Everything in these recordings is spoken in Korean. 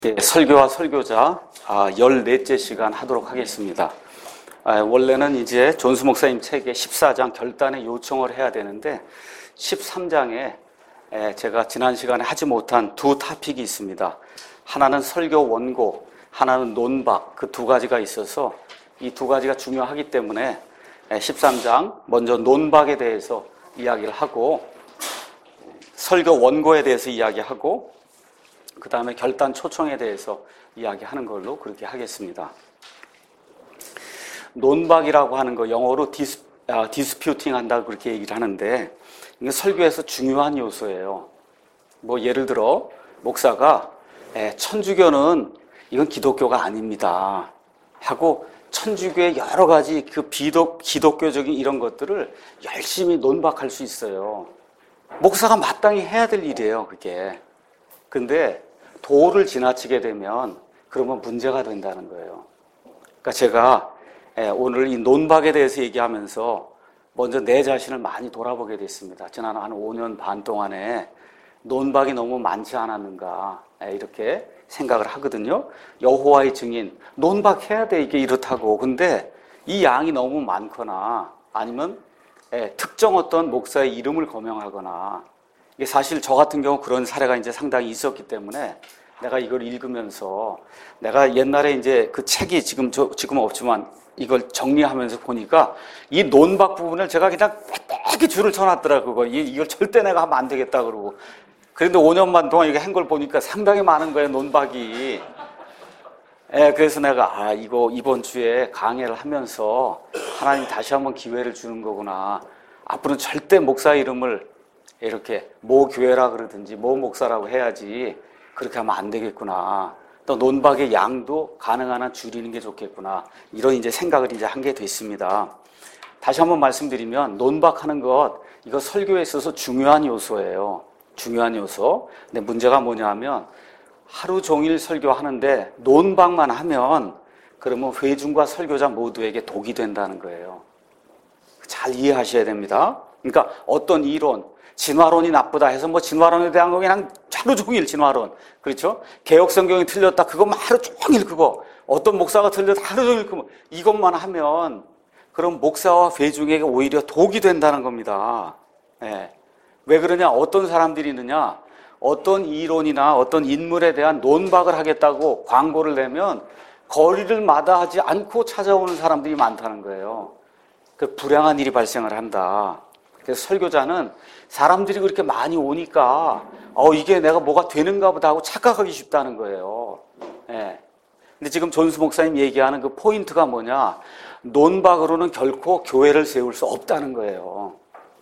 설교와 설교자 14째 시간 하도록 하겠습니다. 원래는 이제 존스 목사님 책의 14장 결단의 요청을 해야 되는데 13장에 제가 지난 시간에 하지 못한 두 토픽이 있습니다. 하나는 설교 원고, 하나는 논박, 그 두 가지가 있어서 이 두 가지가 중요하기 때문에 13장 먼저 논박에 대해서 이야기를 하고 설교 원고에 대해서 이야기하고 그 다음에 결단 초청에 대해서 이야기하는 걸로 그렇게 하겠습니다. 논박이라고 하는 거 영어로 디스퓨팅 한다고 그렇게 얘기를 하는데 이게 설교에서 중요한 요소예요. 뭐 예를 들어 목사가 천주교는 이건 기독교가 아닙니다 하고 천주교의 여러 가지 그 기독교적인 이런 것들을 열심히 논박할 수 있어요. 목사가 마땅히 해야 될 일이에요, 그게. 근데 도를 지나치게 되면 그러면 문제가 된다는 거예요. 그러니까 제가 오늘 이 논박에 대해서 얘기하면서 먼저 내 자신을 많이 돌아보게 됐습니다. 지난 한 5년 반 동안에 논박이 너무 많지 않았는가 이렇게 생각을 하거든요. 여호와의 증인, 논박해야 돼, 이게 이렇다고. 근데 이 양이 너무 많거나 아니면 특정 어떤 목사의 이름을 거명하거나, 이게 사실 저 같은 경우 그런 사례가 이제 상당히 있었기 때문에 내가 이걸 읽으면서 내가 옛날에 이제 그 책이 지금은 없지만 이걸 정리하면서 보니까 이 논박 부분을 제가 그냥 빼게 줄을 쳐놨더라고요. 이걸 절대 내가 하면 안 되겠다 그러고. 그런데 5년 반 동안 이거 한 걸 보니까 상당히 많은 거예요, 논박이. 그래서 내가 이거 이번 주에 강해를 하면서 하나님 다시 한번 기회를 주는 거구나. 앞으로는 절대 목사 이름을 이렇게 모 교회라 그러든지 모 목사라고 해야지 그렇게 하면 안 되겠구나. 또 논박의 양도 가능한 한 줄이는 게 좋겠구나. 이런 이제 생각을 이제 한 게 됐습니다. 다시 한번 말씀드리면 논박하는 것, 이거 설교에 있어서 중요한 요소예요. 중요한 요소. 근데 문제가 뭐냐면 하루 종일 설교하는데 논박만 하면 그러면 회중과 설교자 모두에게 독이 된다는 거예요. 잘 이해하셔야 됩니다. 그러니까 어떤 이론, 진화론이 나쁘다 해서 뭐 진화론에 대한 거 그냥 하루 종일 진화론. 그렇죠? 개혁성경이 틀렸다. 그것만 하루 종일 그거. 어떤 목사가 틀렸다. 하루 종일 그거. 이것만 하면 그럼 목사와 회중에게 오히려 독이 된다는 겁니다. 왜 그러냐? 어떤 사람들이 있느냐? 어떤 이론이나 어떤 인물에 대한 논박을 하겠다고 광고를 내면 거리를 마다하지 않고 찾아오는 사람들이 많다는 거예요. 그 불행한 일이 발생을 한다. 그래서 설교자는 사람들이 그렇게 많이 오니까 이게 내가 뭐가 되는가 보다 하고 착각하기 쉽다는 거예요. 근데 지금 존스 목사님 얘기하는 그 포인트가 뭐냐? 논박으로는 결코 교회를 세울 수 없다는 거예요.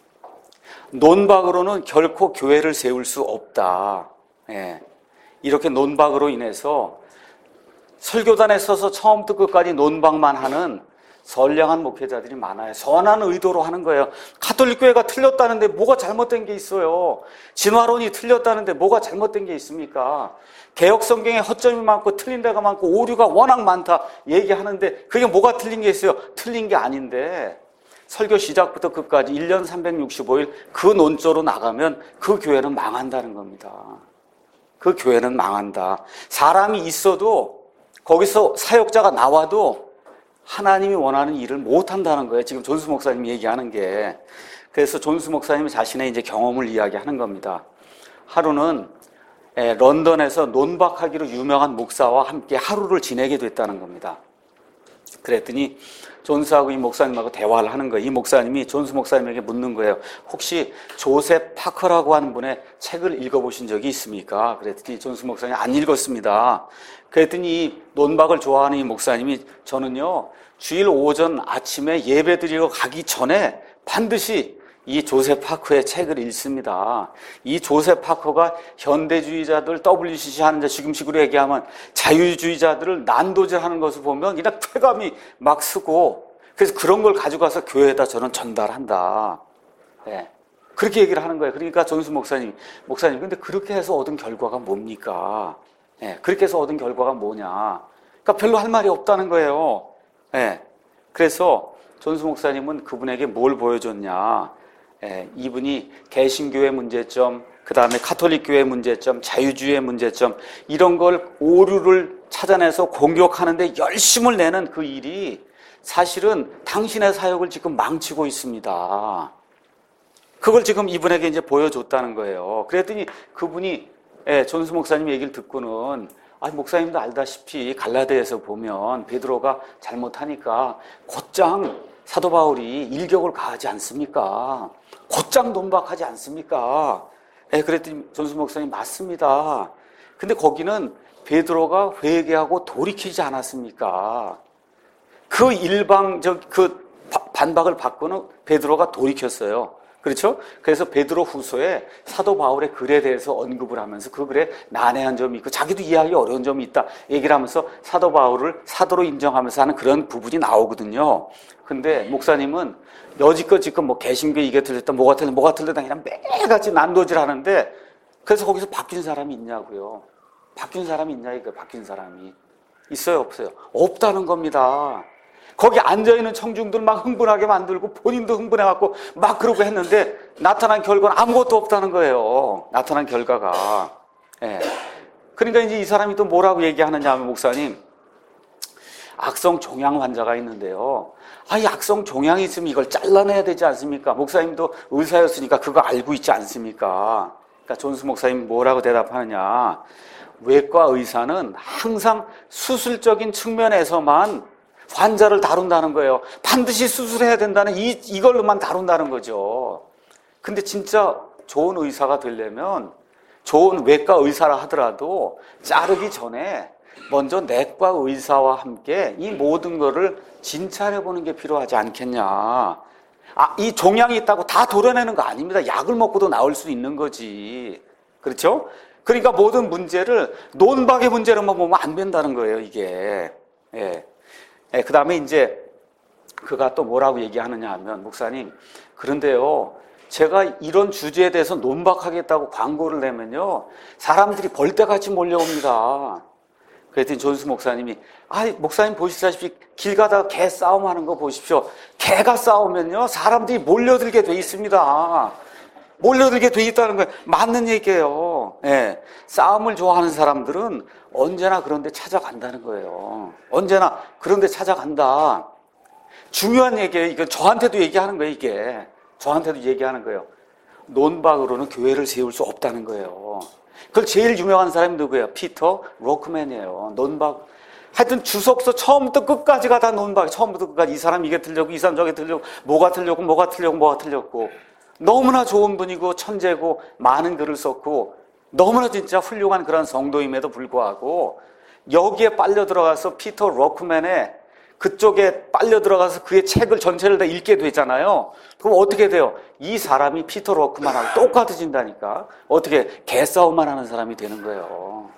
논박으로는 결코 교회를 세울 수 없다. 이렇게 논박으로 인해서 설교단에 서서 처음부터 끝까지 논박만 하는 선량한 목회자들이 많아요. 선한 의도로 하는 거예요. 가톨릭 교회가 틀렸다는데 뭐가 잘못된 게 있어요? 진화론이 틀렸다는데 뭐가 잘못된 게 있습니까? 개혁 성경에 허점이 많고 틀린 데가 많고 오류가 워낙 많다 얘기하는데 그게 뭐가 틀린 게 있어요? 틀린 게 아닌데 설교 시작부터 끝까지 1년 365일 그 논조로 나가면 그 교회는 망한다는 겁니다. 그 교회는 망한다. 사람이 있어도 거기서 사역자가 나와도 하나님이 원하는 일을 못한다는 거예요. 지금 존스 목사님이 얘기하는 게. 그래서 존스 목사님이 자신의 이제 경험을 이야기하는 겁니다. 하루는 런던에서 논박하기로 유명한 목사와 함께 하루를 지내게 됐다는 겁니다. 그랬더니 존스하고 이 목사님하고 대화를 하는 거예요. 이 목사님이 존스 목사님에게 묻는 거예요. 혹시 조셉 파커라고 하는 분의 책을 읽어보신 적이 있습니까? 그랬더니 존스 목사님이 안 읽었습니다. 그랬더니 이 논박을 좋아하는 이 목사님이 저는요 주일 오전 아침에 예배 드리러 가기 전에 반드시 이 조셉 파커의 책을 읽습니다. 이 조셉 파커가 현대주의자들 WCC 하는 지금식으로 얘기하면 자유주의자들을 난도질하는 것을 보면 그냥 쾌감이 막 쓰고 그래서 그런 걸 가져가서 교회에다 저는 전달한다. 그렇게 얘기를 하는 거예요. 그러니까 존스 목사님 근데 그렇게 해서 얻은 결과가 뭡니까? 그렇게 해서 얻은 결과가 뭐냐? 그러니까 별로 할 말이 없다는 거예요. 그래서 존스 목사님은 그분에게 뭘 보여줬냐? 이분이 개신교의 문제점, 그 다음에 가톨릭 교회 문제점, 자유주의의 문제점, 이런 걸 오류를 찾아내서 공격하는데 열심을 내는 그 일이 사실은 당신의 사역을 지금 망치고 있습니다. 그걸 지금 이분에게 이제 보여줬다는 거예요. 그랬더니 그분이, 존스 목사님 얘기를 듣고는, 목사님도 알다시피 갈라디아에서 보면 베드로가 잘못하니까 곧장 사도 바울이 일격을 가하지 않습니까? 곧장 논박하지 않습니까? 그랬더니 존스 목사님, 맞습니다. 근데 거기는 베드로가 회개하고 돌이키지 않았습니까? 그 반박을 받고는 베드로가 돌이켰어요. 그렇죠? 그래서 베드로 후서에 사도 바울의 글에 대해서 언급을 하면서 그 글에 난해한 점이 있고 자기도 이해하기 어려운 점이 있다 얘기를 하면서 사도 바울을 사도로 인정하면서 하는 그런 부분이 나오거든요. 근데 목사님은 여지껏 지금 뭐 개신교 이게 틀렸다 뭐가 틀렸다 그냥 매일같이 난도질 하는데, 그래서 거기서 바뀐 사람이 있냐고요. 바뀐 사람이 있냐 이거. 바뀐 사람이 있어요 없어요? 없다는 겁니다. 거기 앉아있는 청중들 막 흥분하게 만들고 본인도 흥분해갖고 막 그러고 했는데 나타난 결과는 아무것도 없다는 거예요. 나타난 결과가. 그러니까 이제 이 사람이 또 뭐라고 얘기하느냐 하면, 목사님, 악성 종양 환자가 있는데요. 이 악성 종양이 있으면 이걸 잘라내야 되지 않습니까? 목사님도 의사였으니까 그거 알고 있지 않습니까? 그러니까 존스 목사님 뭐라고 대답하느냐. 외과 의사는 항상 수술적인 측면에서만 환자를 다룬다는 거예요. 반드시 수술해야 된다는 이걸로만 다룬다는 거죠. 근데 진짜 좋은 의사가 되려면, 좋은 외과 의사라 하더라도 자르기 전에 먼저 내과 의사와 함께 이 모든 거를 진찰해 보는 게 필요하지 않겠냐. 이 종양이 있다고 다 도려내는 거 아닙니다. 약을 먹고도 나을 수 있는 거지. 그렇죠? 그러니까 모든 문제를 논박의 문제로만 보면 안 된다는 거예요, 이게. 그 다음에 이제 그가 또 뭐라고 얘기하느냐 하면, 목사님, 그런데요, 제가 이런 주제에 대해서 논박하겠다고 광고를 내면요, 사람들이 벌떼같이 몰려옵니다. 그랬더니 존스 목사님이, 목사님 보시다시피 길 가다가 개 싸움하는 거 보십시오. 개가 싸우면요, 사람들이 몰려들게 돼 있습니다. 몰려들게 돼 있다는 거예요. 맞는 얘기예요. 싸움을 좋아하는 사람들은 언제나 그런 데 찾아간다는 거예요. 언제나 그런 데 찾아간다. 중요한 얘기예요. 이건 저한테도 얘기하는 거예요, 이게. 저한테도 얘기하는 거예요. 논박으로는 교회를 세울 수 없다는 거예요. 그걸 제일 유명한 사람이 누구예요? 피터 로크맨이에요. 논박. 하여튼 주석서 처음부터 끝까지가 다 논박. 처음부터 끝까지 이 사람 이게 틀렸고, 이 사람 저게 틀렸고, 뭐가 틀렸고. 너무나 좋은 분이고, 천재고, 많은 글을 썼고, 너무나 진짜 훌륭한 그런 성도임에도 불구하고, 여기에 빨려 들어가서 피터 로크맨의 그쪽에 빨려 들어가서 그의 책을 전체를 다 읽게 되잖아요. 그럼 어떻게 돼요? 이 사람이 피터 로크만하고 똑같아진다니까. 어떻게 개싸움만 하는 사람이 되는 거예요.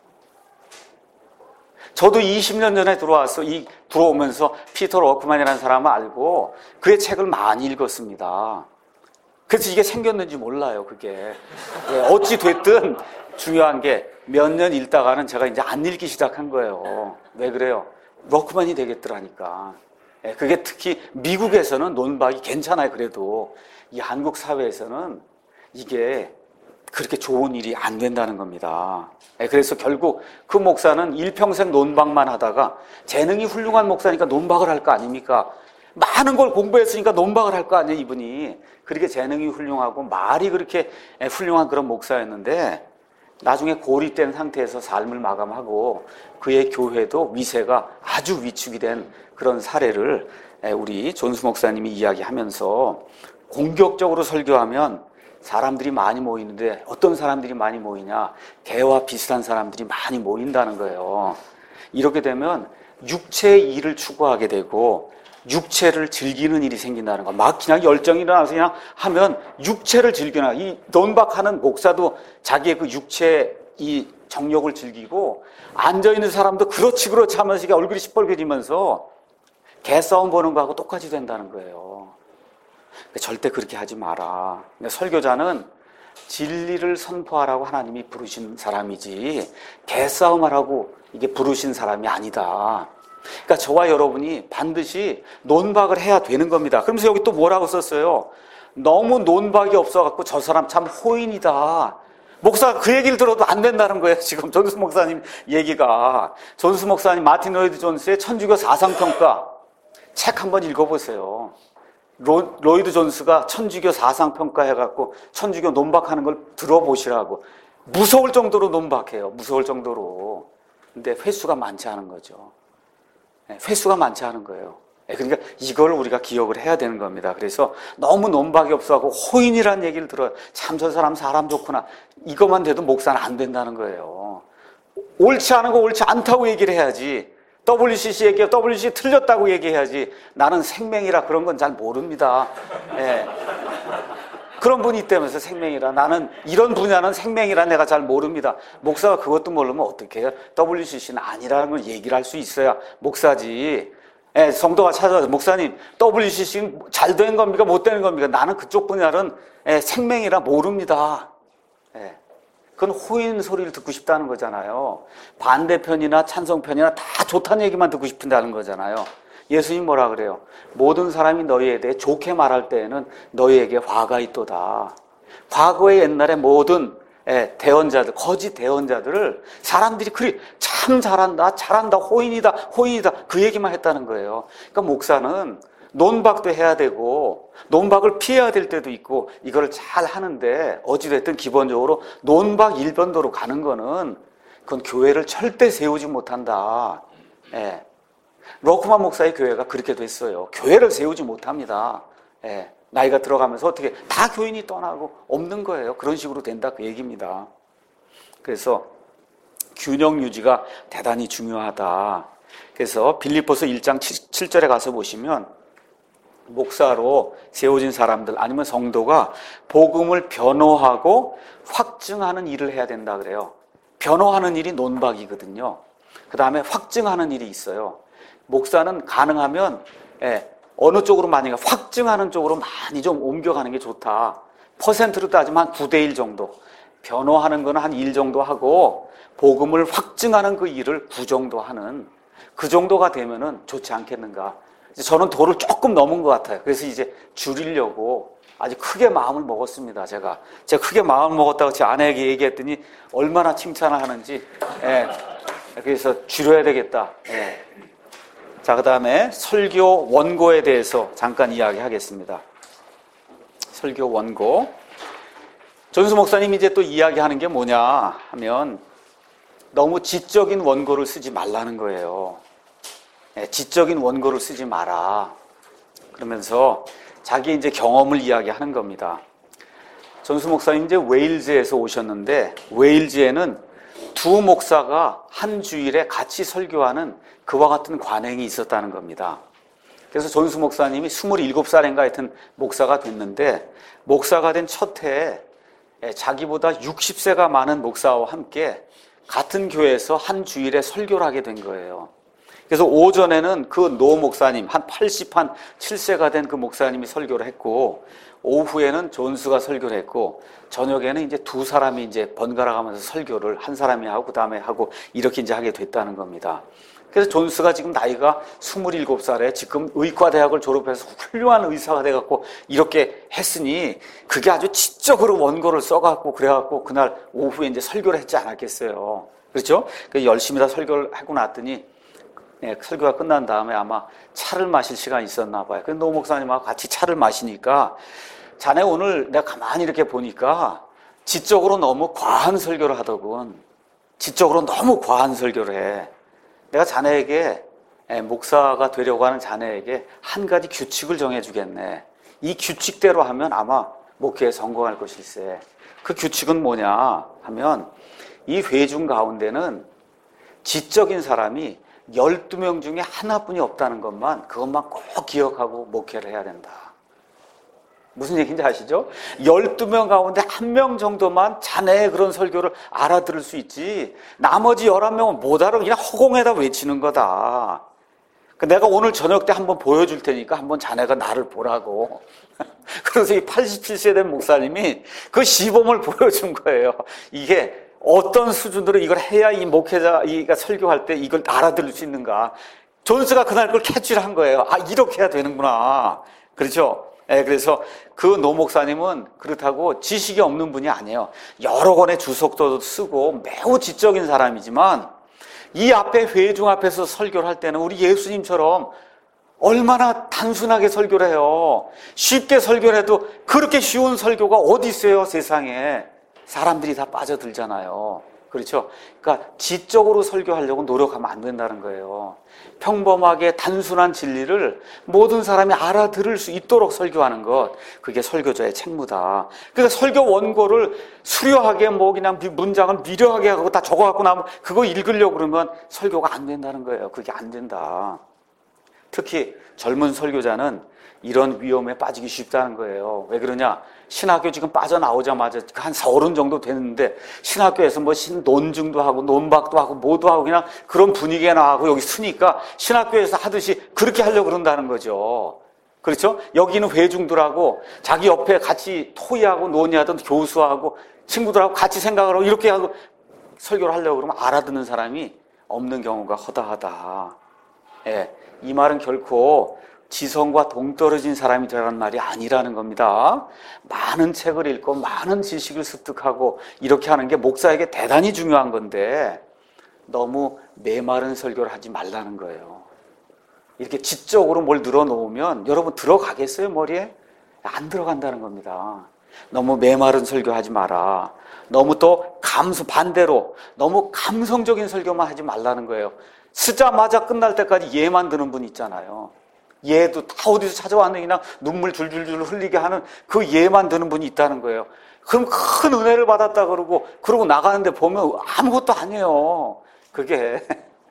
저도 20년 전에 들어오면서 피터 로크만이라는 사람을 알고 그의 책을 많이 읽었습니다. 그래서 이게 생겼는지 몰라요, 그게. 어찌 됐든 중요한 게 몇 년 읽다가는 제가 이제 안 읽기 시작한 거예요. 왜 그래요? 로크만이 되겠더라니까. 그게 특히 미국에서는 논박이 괜찮아요. 그래도 이 한국 사회에서는 이게 그렇게 좋은 일이 안 된다는 겁니다. 그래서 결국 그 목사는 일평생 논박만 하다가, 재능이 훌륭한 목사니까 논박을 할 거 아닙니까? 많은 걸 공부했으니까 논박을 할 거 아니에요, 이분이. 그렇게 재능이 훌륭하고 말이 그렇게 훌륭한 그런 목사였는데, 나중에 고립된 상태에서 삶을 마감하고 그의 교회도 위세가 아주 위축이 된 그런 사례를 우리 존스 목사님이 이야기하면서, 공격적으로 설교하면 사람들이 많이 모이는데 어떤 사람들이 많이 모이냐? 개와 비슷한 사람들이 많이 모인다는 거예요. 이렇게 되면 육체의 일을 추구하게 되고 육체를 즐기는 일이 생긴다는 거. 막 그냥 열정이 일어나서 그냥 하면 육체를 즐기나. 이 논박하는 목사도 자기의 그 육체 이 정욕을 즐기고, 앉아있는 사람도 그렇지 하면서 얼굴이 시뻘개지면서 개싸움 보는 거하고 똑같이 된다는 거예요. 절대 그렇게 하지 마라. 설교자는 진리를 선포하라고 하나님이 부르신 사람이지 개싸움하라고 이게 부르신 사람이 아니다. 그러니까 저와 여러분이 반드시 논박을 해야 되는 겁니다. 그러면서 여기 또 뭐라고 썼어요? 너무 논박이 없어갖고 저 사람 참 호인이다. 목사가 그 얘기를 들어도 안 된다는 거예요. 지금 존스 목사님 얘기가. 존스 목사님 마틴 로이드 존스의 천주교 사상평가 책 한번 읽어보세요. 로이드 존스가 천주교 사상평가 해갖고 천주교 논박하는 걸 들어보시라고. 무서울 정도로 논박해요. 무서울 정도로. 근데 횟수가 많지 않은 거죠. 횟수가 많지 않은 거예요. 그러니까 이걸 우리가 기억을 해야 되는 겁니다. 그래서 너무 논박이 없어하고 호인이라는 얘기를 들어요. 참 저 사람 좋구나. 이것만 돼도 목사는 안 된다는 거예요. 옳지 않은 거 옳지 않다고 얘기를 해야지. WCC 얘기가 WCC 틀렸다고 얘기해야지. 나는 생명이라 그런 건 잘 모릅니다. 예. 그런 분이 있다면서 생명이라. 나는 이런 분야는 생명이라 내가 잘 모릅니다. 목사가 그것도 모르면 어떻게 해요? WCC는 아니라는 걸 얘기를 할 수 있어야 목사지. 예, 성도가 찾아와서 목사님 WCC는 잘 된 겁니까? 못 되는 겁니까? 나는 그쪽 분야는 생명이라 모릅니다. 예. 그건 호인 소리를 듣고 싶다는 거잖아요. 반대편이나 찬성편이나 다 좋다는 얘기만 듣고 싶다는 거잖아요. 예수님 뭐라 그래요? 모든 사람이 너희에 대해 좋게 말할 때에는 너희에게 화가 있도다. 과거의 옛날에 모든 대언자들, 거짓 대언자들을 사람들이 그리 참 잘한다, 호인이다 그 얘기만 했다는 거예요. 그러니까 목사는 논박도 해야 되고 논박을 피해야 될 때도 있고 이걸 잘 하는데 어찌됐든 기본적으로 논박 일변도로 가는 거는 그건 교회를 절대 세우지 못한다. 예. 로크만 목사의 교회가 그렇게 됐어요. 교회를 세우지 못합니다. 예. 나이가 들어가면서 어떻게 다 교인이 떠나고 없는 거예요. 그런 식으로 된다 그 얘기입니다. 그래서 균형 유지가 대단히 중요하다. 그래서 빌립보서 1장 7절에 가서 보시면 목사로 세워진 사람들 아니면 성도가 복음을 변호하고 확증하는 일을 해야 된다 그래요. 변호하는 일이 논박이거든요. 그 다음에 확증하는 일이 있어요. 목사는 가능하면 어느 쪽으로 많이 확증하는 쪽으로 많이 좀 옮겨가는 게 좋다. 퍼센트로 따지면 한 9대1 정도. 변호하는 거는 한 1 정도 하고 복음을 확증하는 그 일을 9 정도 하는 그 정도가 되면은 좋지 않겠는가. 저는 도를 조금 넘은 것 같아요. 그래서 이제 줄이려고 아주 크게 마음을 먹었습니다. 제가 크게 마음을 먹었다고 제 아내에게 얘기했더니 얼마나 칭찬을 하는지. 그래서 줄여야 되겠다. 자, 그 다음에 설교 원고에 대해서 잠깐 이야기하겠습니다. 설교 원고. 존스 목사님이 이제 또 이야기하는 게 뭐냐 하면 너무 지적인 원고를 쓰지 말라는 거예요. 지적인 원고를 쓰지 마라. 그러면서 자기 이제 경험을 이야기하는 겁니다. 존스 목사님 이제 웨일즈에서 오셨는데 웨일즈에는 두 목사가 한 주일에 같이 설교하는 그와 같은 관행이 있었다는 겁니다. 그래서 존스 목사님이 27살인가 하여튼 목사가 됐는데 목사가 된 첫 해에 자기보다 60세가 많은 목사와 함께 같은 교회에서 한 주일에 설교를 하게 된 거예요. 그래서 오전에는 그 노 목사님, 한 87세가 된 그 목사님이 설교를 했고, 오후에는 존스가 설교를 했고, 저녁에는 이제 두 사람이 이제 번갈아 가면서 설교를 한 사람이 하고, 그 다음에 하고, 이렇게 이제 하게 됐다는 겁니다. 그래서 존스가 지금 나이가 27살에 지금 의과대학을 졸업해서 훌륭한 의사가 돼갖고 이렇게 했으니, 그게 아주 지적으로 원고를 써갖고, 그래갖고, 그날 오후에 이제 설교를 했지 않았겠어요. 그렇죠? 열심히 다 설교를 하고 났더니, 설교가 끝난 다음에 아마 차를 마실 시간이 있었나 봐요. 그래서 노 목사님하고 같이 차를 마시니까 자네 오늘 내가 가만히 이렇게 보니까 지적으로 너무 과한 설교를 하더군. 지적으로 너무 과한 설교를 해. 내가 자네에게 목사가 되려고 하는 자네에게 한 가지 규칙을 정해주겠네. 이 규칙대로 하면 아마 목회에 성공할 것일세. 그 규칙은 뭐냐 하면 이 회중 가운데는 지적인 사람이 12명 중에 하나뿐이 없다는 것만, 그것만 꼭 기억하고 목회를 해야 된다. 무슨 얘기인지 아시죠? 12명 가운데 1명 정도만 자네의 그런 설교를 알아들을 수 있지, 나머지 11명은 못 알아. 그냥 허공에다 외치는 거다. 내가 오늘 저녁 때 한번 보여줄 테니까 한번 자네가 나를 보라고. 그래서 이 87세 된 목사님이 그 시범을 보여준 거예요. 이게 어떤 수준으로 이걸 해야 이 목회자가 설교할 때 이걸 알아들을 수 있는가. 존스가 그날 그걸 캐치를 한 거예요. 아, 이렇게 해야 되는구나. 그렇죠? 예, 그래서 그 노 목사님은 그렇다고 지식이 없는 분이 아니에요. 여러 권의 주석도 쓰고 매우 지적인 사람이지만 이 앞에 회중 앞에서 설교를 할 때는 우리 예수님처럼 얼마나 단순하게 설교를 해요. 쉽게 설교를 해도 그렇게 쉬운 설교가 어디 있어요, 세상에. 사람들이 다 빠져들잖아요. 그렇죠? 그러니까 지적으로 설교하려고 노력하면 안 된다는 거예요. 평범하게 단순한 진리를 모든 사람이 알아들을 수 있도록 설교하는 것, 그게 설교자의 책무다. 그러니까 설교 원고를 수려하게 뭐 그냥 문장을 미려하게 하고 다 적어갖고 나면 그거 읽으려고 그러면 설교가 안 된다는 거예요. 그게 안 된다. 특히 젊은 설교자는 이런 위험에 빠지기 쉽다는 거예요. 왜 그러냐? 신학교 지금 빠져나오자마자 한 40 정도 됐는데 신학교에서 뭐 논증도 하고 논박도 하고 뭐도 하고 그냥 그런 분위기에 나가고 여기 쓰니까 신학교에서 하듯이 그렇게 하려고 그런다는 거죠. 그렇죠? 여기는 회중들하고 자기 옆에 같이 토의하고 논의하던 교수하고 친구들하고 같이 생각을 하고 이렇게 하고 설교를 하려고 그러면 알아듣는 사람이 없는 경우가 허다하다. 예, 이 말은 결코 지성과 동떨어진 사람이 되라는 말이 아니라는 겁니다. 많은 책을 읽고 많은 지식을 습득하고 이렇게 하는 게 목사에게 대단히 중요한 건데 너무 메마른 설교를 하지 말라는 거예요. 이렇게 지적으로 뭘 늘어놓으면 여러분 들어가겠어요, 머리에? 안 들어간다는 겁니다. 너무 메마른 설교하지 마라. 너무 또 반대로 너무 감성적인 설교만 하지 말라는 거예요. 쓰자마자 끝날 때까지 예만 드는 분 있잖아요. 예도 다 어디서 찾아왔는데 그냥 눈물 줄줄줄 흘리게 하는 그 예만 드는 분이 있다는 거예요. 그럼 큰 은혜를 받았다 그러고 나가는데 보면 아무것도 아니에요. 그게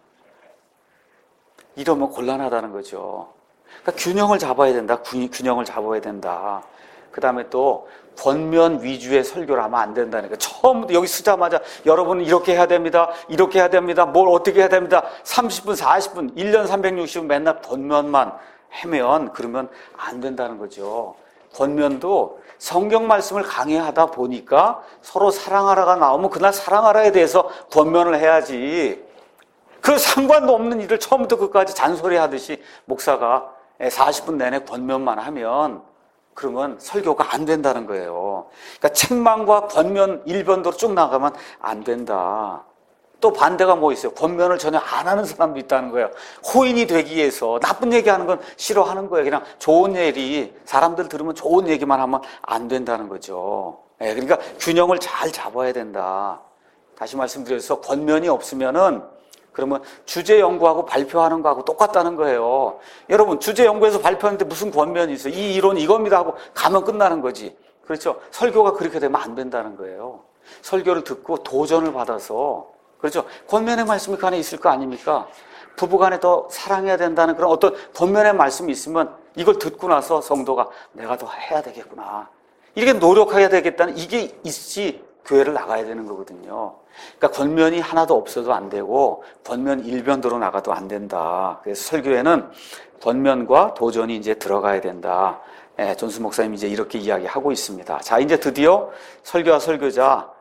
이러면 곤란하다는 거죠. 그러니까 균형을 잡아야 된다. 균형을 잡아야 된다. 그 다음에 또 권면 위주의 설교를 하면 안 된다니까. 처음부터 여기 쓰자마자 여러분은 이렇게 해야 됩니다. 이렇게 해야 됩니다. 뭘 어떻게 해야 됩니다. 30분, 40분, 1년 360분 맨날 권면만 하면 그러면 안 된다는 거죠. 권면도 성경 말씀을 강의하다 보니까 서로 사랑하라가 나오면 그날 사랑하라에 대해서 권면을 해야지. 그 상관도 없는 일을 처음부터 끝까지 잔소리하듯이 목사가 40분 내내 권면만 하면 그러면 설교가 안 된다는 거예요. 그러니까 책망과 권면 일변도로 쭉 나가면 안 된다. 또 반대가 뭐 있어요? 권면을 전혀 안 하는 사람도 있다는 거예요. 호인이 되기 위해서 나쁜 얘기하는 건 싫어하는 거예요. 그냥 좋은 얘기, 사람들 들으면 좋은 얘기만 하면 안 된다는 거죠. 그러니까 균형을 잘 잡아야 된다. 다시 말씀드려서 권면이 없으면은 그러면 주제 연구하고 발표하는 거하고 똑같다는 거예요. 여러분 주제 연구해서 발표하는데 무슨 권면이 있어요? 이 이론 이겁니다 하고 가면 끝나는 거지. 그렇죠? 설교가 그렇게 되면 안 된다는 거예요. 설교를 듣고 도전을 받아서 그렇죠? 권면의 말씀이 그 안에 있을 거 아닙니까? 부부간에 더 사랑해야 된다는 그런 어떤 권면의 말씀이 있으면 이걸 듣고 나서 성도가 내가 더 해야 되겠구나. 이렇게 노력해야 되겠다는 이게 있지 교회를 나가야 되는 거거든요. 그러니까 권면이 하나도 없어도 안 되고 권면 일변도로 나가도 안 된다. 그래서 설교에는 권면과 도전이 이제 들어가야 된다. 존스 목사님이 이제 이렇게 이야기하고 있습니다. 자, 이제 드디어 설교와 설교자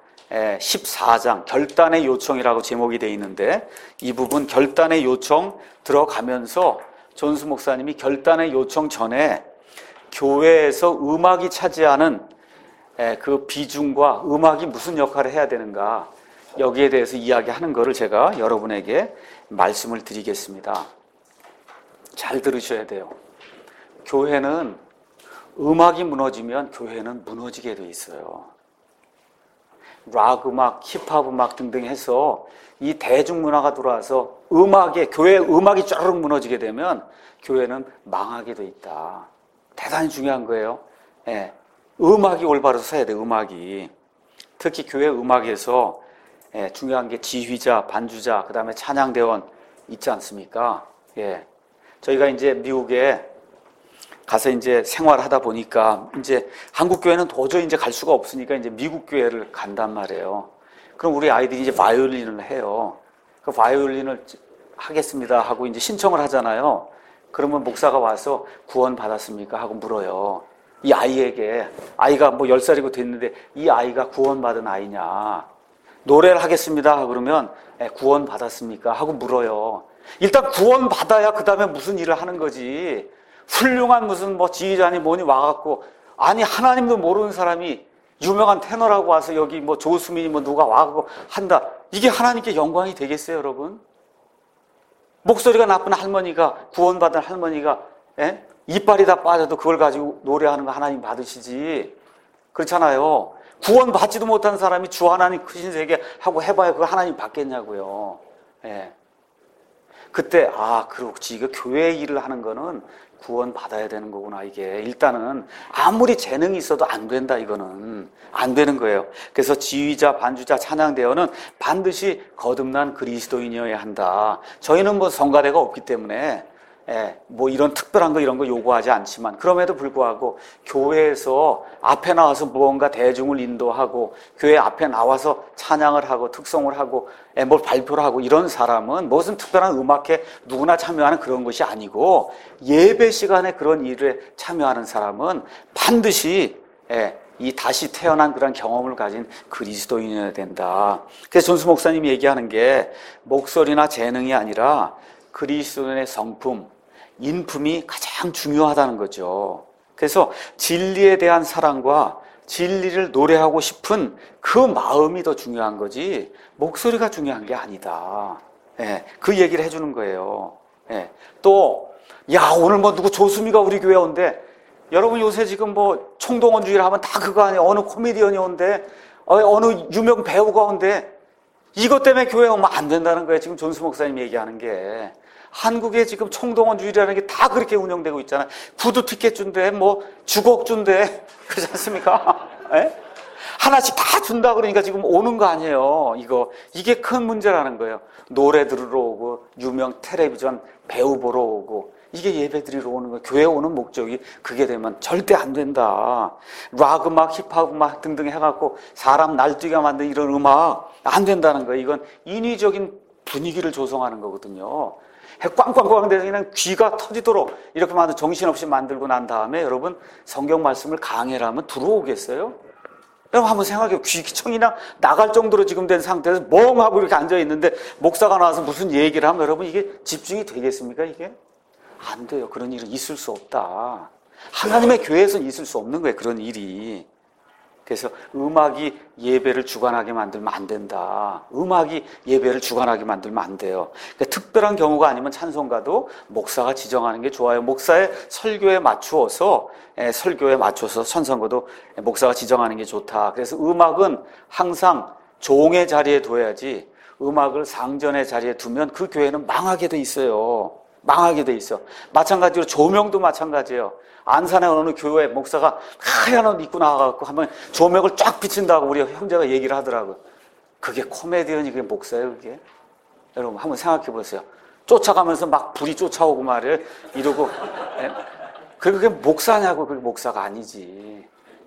14장 결단의 요청이라고 제목이 되어 있는데 이 부분 결단의 요청 들어가면서 존스 목사님이 결단의 요청 전에 교회에서 음악이 차지하는 그 비중과 음악이 무슨 역할을 해야 되는가 여기에 대해서 이야기하는 것을 제가 여러분에게 말씀을 드리겠습니다. 잘 들으셔야 돼요. 교회는 음악이 무너지면 교회는 무너지게 돼 있어요. 락 음악, 힙합 음악 등등 해서 이 대중문화가 들어와서 교회 음악이 쩌르륵 무너지게 되면 교회는 망하게 돼 있다. 대단히 중요한 거예요. 음악이 올바로 서야 돼, 음악이. 특히 교회 음악에서 중요한 게 지휘자, 반주자, 그 다음에 찬양대원 있지 않습니까? 저희가 이제 미국에 가서 이제 생활하다 보니까 이제 한국 교회는 도저히 이제 갈 수가 없으니까 이제 미국 교회를 간단 말이에요. 그럼 우리 아이들이 이제 바이올린을 해요. 그 바이올린을 하겠습니다 하고 이제 신청을 하잖아요. 그러면 목사가 와서 구원 받았습니까? 하고 물어요. 이 아이에게, 아이가 뭐 10살이고 됐는데 이 아이가 구원받은 아이냐. 노래를 하겠습니다. 그러면 구원 받았습니까? 하고 물어요. 일단 구원 받아야 그 다음에 무슨 일을 하는 거지. 훌륭한 무슨 뭐 지휘자니 뭐니 와갖고, 아니 하나님도 모르는 사람이 유명한 테너라고 와서 여기 뭐 조수민이 뭐 누가 와갖고 한다. 이게 하나님께 영광이 되겠어요, 여러분? 목소리가 나쁜 할머니가, 구원받은 할머니가, 예? 이빨이 다 빠져도 그걸 가지고 노래하는 거 하나님 받으시지. 그렇잖아요. 구원받지도 못한 사람이 주 하나님 크신 세계 하고 해봐야 그거 하나님 받겠냐고요. 예. 그때, 그렇지. 이거 교회 일을 하는 거는 구원받아야 되는 거구나, 이게. 일단은 아무리 재능이 있어도 안 된다, 이거는. 안 되는 거예요. 그래서 지휘자, 반주자, 찬양대원은 반드시 거듭난 그리스도인이어야 한다. 저희는 뭐 성가대가 없기 때문에 뭐 이런 특별한 거 이런 거 요구하지 않지만, 그럼에도 불구하고 교회에서 앞에 나와서 무언가 대중을 인도하고 교회 앞에 나와서 찬양을 하고 특송을 하고 뭘 발표를 하고 이런 사람은 무슨 특별한 음악회 누구나 참여하는 그런 것이 아니고, 예배 시간에 그런 일에 참여하는 사람은 반드시 이 다시 태어난 그런 경험을 가진 그리스도인이어야 된다. 그래서 존스 목사님이 얘기하는 게 목소리나 재능이 아니라 그리스도인의 성품, 인품이 가장 중요하다는 거죠. 그래서 진리에 대한 사랑과 진리를 노래하고 싶은 그 마음이 더 중요한 거지 목소리가 중요한 게 아니다. 그 얘기를 해주는 거예요. 또 오늘 뭐 누구 조수미가 우리 교회 온대. 여러분 요새 지금 뭐 총동원주의를 하면 다 그거 아니에요. 어느 코미디언이 온대, 어느 유명 배우가 온대. 이것 때문에 교회 오면 안 된다는 거예요. 지금 존스 목사님이 얘기하는 게. 한국에 지금 총동원주의라는 게 다 그렇게 운영되고 있잖아요. 구두 티켓 준대, 뭐 주곡 준대, 그렇지 않습니까? 하나씩 다 준다 그러니까 지금 오는 거 아니에요. 이게 큰 문제라는 거예요. 노래 들으러 오고 유명 텔레비전 배우 보러 오고 이게 예배 드리러 오는 거예요. 교회 오는 목적이 그게 되면 절대 안 된다. 락 음악, 힙합 음악 등등 해갖고 사람 날뛰게 만든 이런 음악 안 된다는 거예요. 이건 인위적인 분위기를 조성하는 거거든요. 꽝꽝꽝 돼서 그냥 귀가 터지도록 이렇게 만들 정신없이 만들고 난 다음에 여러분 성경 말씀을 강해를 하면 들어오겠어요? 여러분 한번 생각해요. 귀청이나 나갈 정도로 지금 된 상태에서 멍하고 이렇게 앉아있는데 목사가 나와서 무슨 얘기를 하면 여러분 이게 집중이 되겠습니까 이게? 안 돼요. 그런 일은 있을 수 없다. 하나님의 교회에서는 있을 수 없는 거예요. 그런 일이. 그래서 음악이 예배를 주관하게 만들면 안 된다. 음악이 예배를 주관하게 만들면 안 돼요. 그러니까 특별한 경우가 아니면 찬송가도 목사가 지정하는 게 좋아요. 목사의 설교에 맞추어서 찬송가도 목사가 지정하는 게 좋다. 그래서 음악은 항상 종의 자리에 둬야지 음악을 상전의 자리에 두면 그 교회는 망하게 돼 있어요. 망하게 돼 있어. 마찬가지로 조명도 마찬가지예요. 안산의 어느 교회 목사가 하얀 옷 입고 나와갖고 한번 조명을 쫙 비친다고 우리 형제가 얘기를 하더라고요. 그게 코미디언이 그게 목사예요, 그게? 여러분 한번 생각해 보세요. 쫓아가면서 막 불이 쫓아오고 말이에요. 이러고. 그게 목사냐고. 그게 목사가 아니지.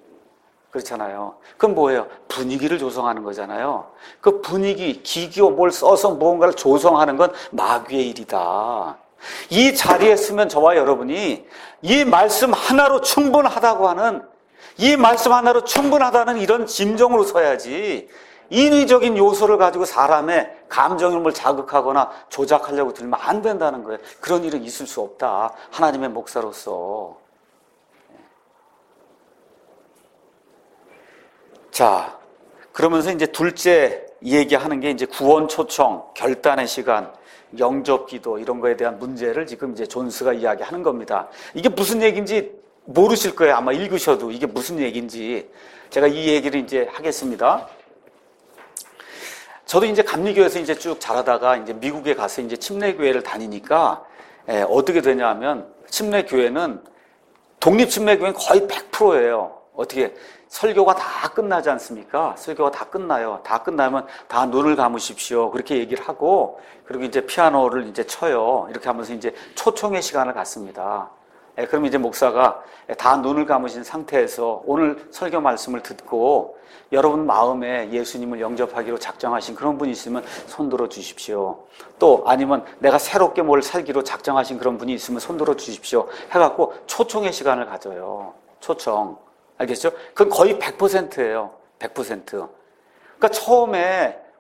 그렇잖아요. 그럼 뭐예요? 분위기를 조성하는 거잖아요. 그 분위기, 기교 뭘 써서 무언가를 조성하는 건 마귀의 일이다. 이 자리에 쓰면 저와 여러분이 이 말씀 하나로 충분하다고 하는, 이 말씀 하나로 충분하다는 이런 심정으로 서야지 인위적인 요소를 가지고 사람의 감정을 자극하거나 조작하려고 들면 안 된다는 거예요. 그런 일은 있을 수 없다. 하나님의 목사로서. 자, 그러면서 이제 둘째 얘기하는 게 이제 구원 초청, 결단의 시간, 영접 기도 이런 거에 대한 문제를 지금 이제 존스가 이야기하는 겁니다. 이게 무슨 얘기인지 모르실 거예요. 아마 읽으셔도 이게 무슨 얘기인지. 제가 이 얘기를 이제 하겠습니다. 저도 이제 감리교에서 이제 쭉 자라다가 이제 미국에 가서 이제 침례교회를 다니니까 어떻게 되냐면 침례교회는 독립침례교회는 거의 100%예요. 어떻게 설교가 다 끝나지 않습니까? 설교가 다 끝나요. 다 끝나면 다 눈을 감으십시오. 그렇게 얘기를 하고, 그리고 이제 피아노를 이제 쳐요. 이렇게 하면서 이제 초청의 시간을 갖습니다. 그럼 이제 목사가 다 눈을 감으신 상태에서 오늘 설교 말씀을 듣고 여러분 마음에 예수님을 영접하기로 작정하신 그런 분이 있으면 손들어 주십시오. 또 아니면 내가 새롭게 뭘 살기로 작정하신 그런 분이 있으면 손들어 주십시오. 해갖고 초청의 시간을 가져요. 초청. 알겠죠? 그건 거의 100%예요. 100%. 그러니까 처음에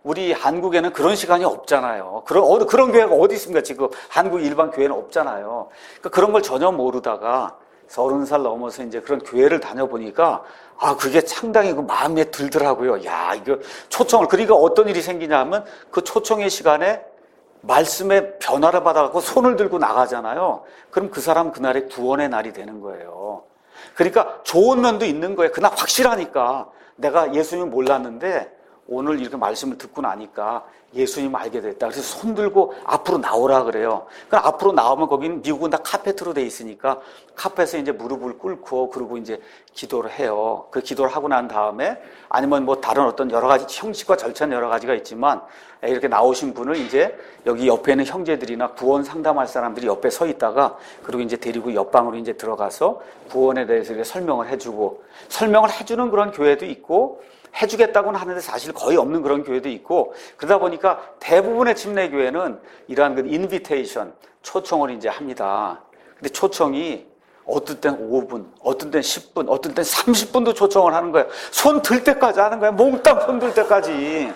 우리 한국에는 그런 시간이 없잖아요. 그런 교회가 어디 있습니까? 지금 한국 일반 교회는 없잖아요. 그러니까 그런 걸 전혀 모르다가 30살 넘어서 이제 그런 교회를 다녀보니까 그게 상당히 그 마음에 들더라고요. 야, 이거 초청을, 그러니까 어떤 일이 생기냐 하면 그 초청의 시간에 말씀의 변화를 받아갖고 손을 들고 나가잖아요. 그럼 그 사람 그날의 구원의 날이 되는 거예요. 그러니까 좋은 면도 있는 거예요. 그날 확실하니까. 내가 예수님 몰랐는데 오늘 이렇게 말씀을 듣고 나니까 예수님 알게 됐다. 그래서 손 들고 앞으로 나오라 그래요. 그럼 앞으로 나오면 거기는 미국은 다 카펫으로 돼 있으니까 카펫에 이제 무릎을 꿇고 그러고 이제 기도를 해요. 그 기도를 하고 난 다음에 아니면 뭐 다른 어떤 여러 가지 형식과 절차는 여러 가지가 있지만 이렇게 나오신 분을 이제 여기 옆에 있는 형제들이나 구원 상담할 사람들이 옆에 서 있다가 그리고 이제 데리고 옆방으로 이제 들어가서 구원에 대해서 이렇게 설명을 해주고 설명을 해주는 그런 교회도 있고 해주겠다고는 하는데 사실 거의 없는 그런 교회도 있고 그러다 보니까 대부분의 침례교회는 이러한 그 인비테이션, 초청을 이제 합니다. 근데 초청이 어떤 땐 5분, 어떤 땐 10분, 어떤 땐 30분도 초청을 하는 거예요. 손 들 때까지 하는 거예요. 몽땅 손 들 때까지.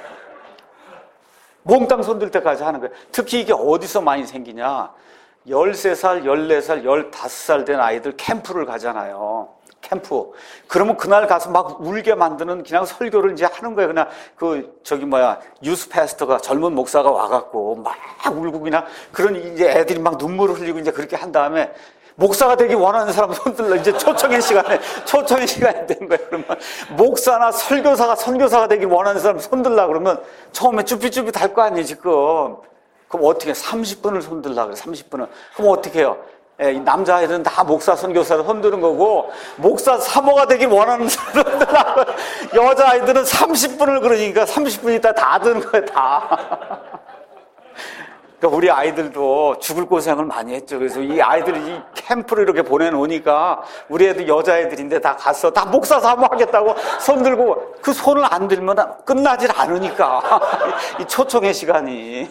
몽땅 손 들 때까지 하는 거예요. 특히 이게 어디서 많이 생기냐. 13살, 14살, 15살 된 아이들 캠프를 가잖아요. 캠프. 그러면 그날 가서 막 울게 만드는 그냥 설교를 이제 하는 거예요. 그냥 유스 패스터가 젊은 목사가 와갖고 막 울고 그냥 그런 이제 애들이 막 눈물을 흘리고 이제 그렇게 한 다음에 목사가 되기 원하는 사람 손들러 이제 초청의 시간이 된 거예요. 그러면 목사나 선교사가 되기 원하는 사람 손들라 그러면 처음에 쭈삣쭈삣 할 거 아니에요, 지금. 그럼 어떻게 30분을 손들라 그래, 30분을. 그럼 어떻게 해요? 남자애들은 다 목사, 선교사를 손드는 거고, 목사 사모가 되기 원하는 사람들, 여자아이들은 30분을 그러니까 30분 있다 다 드는 거예요, 다. 그러니까 우리 아이들도 죽을 고생을 많이 했죠. 그래서 이 아이들이 이 캠프를 이렇게 보내놓으니까 우리 애들 여자애들인데 다 가서 다 목사 사모하겠다고 손 들고 그 손을 안 들면 끝나질 않으니까. 이 초청의 시간이.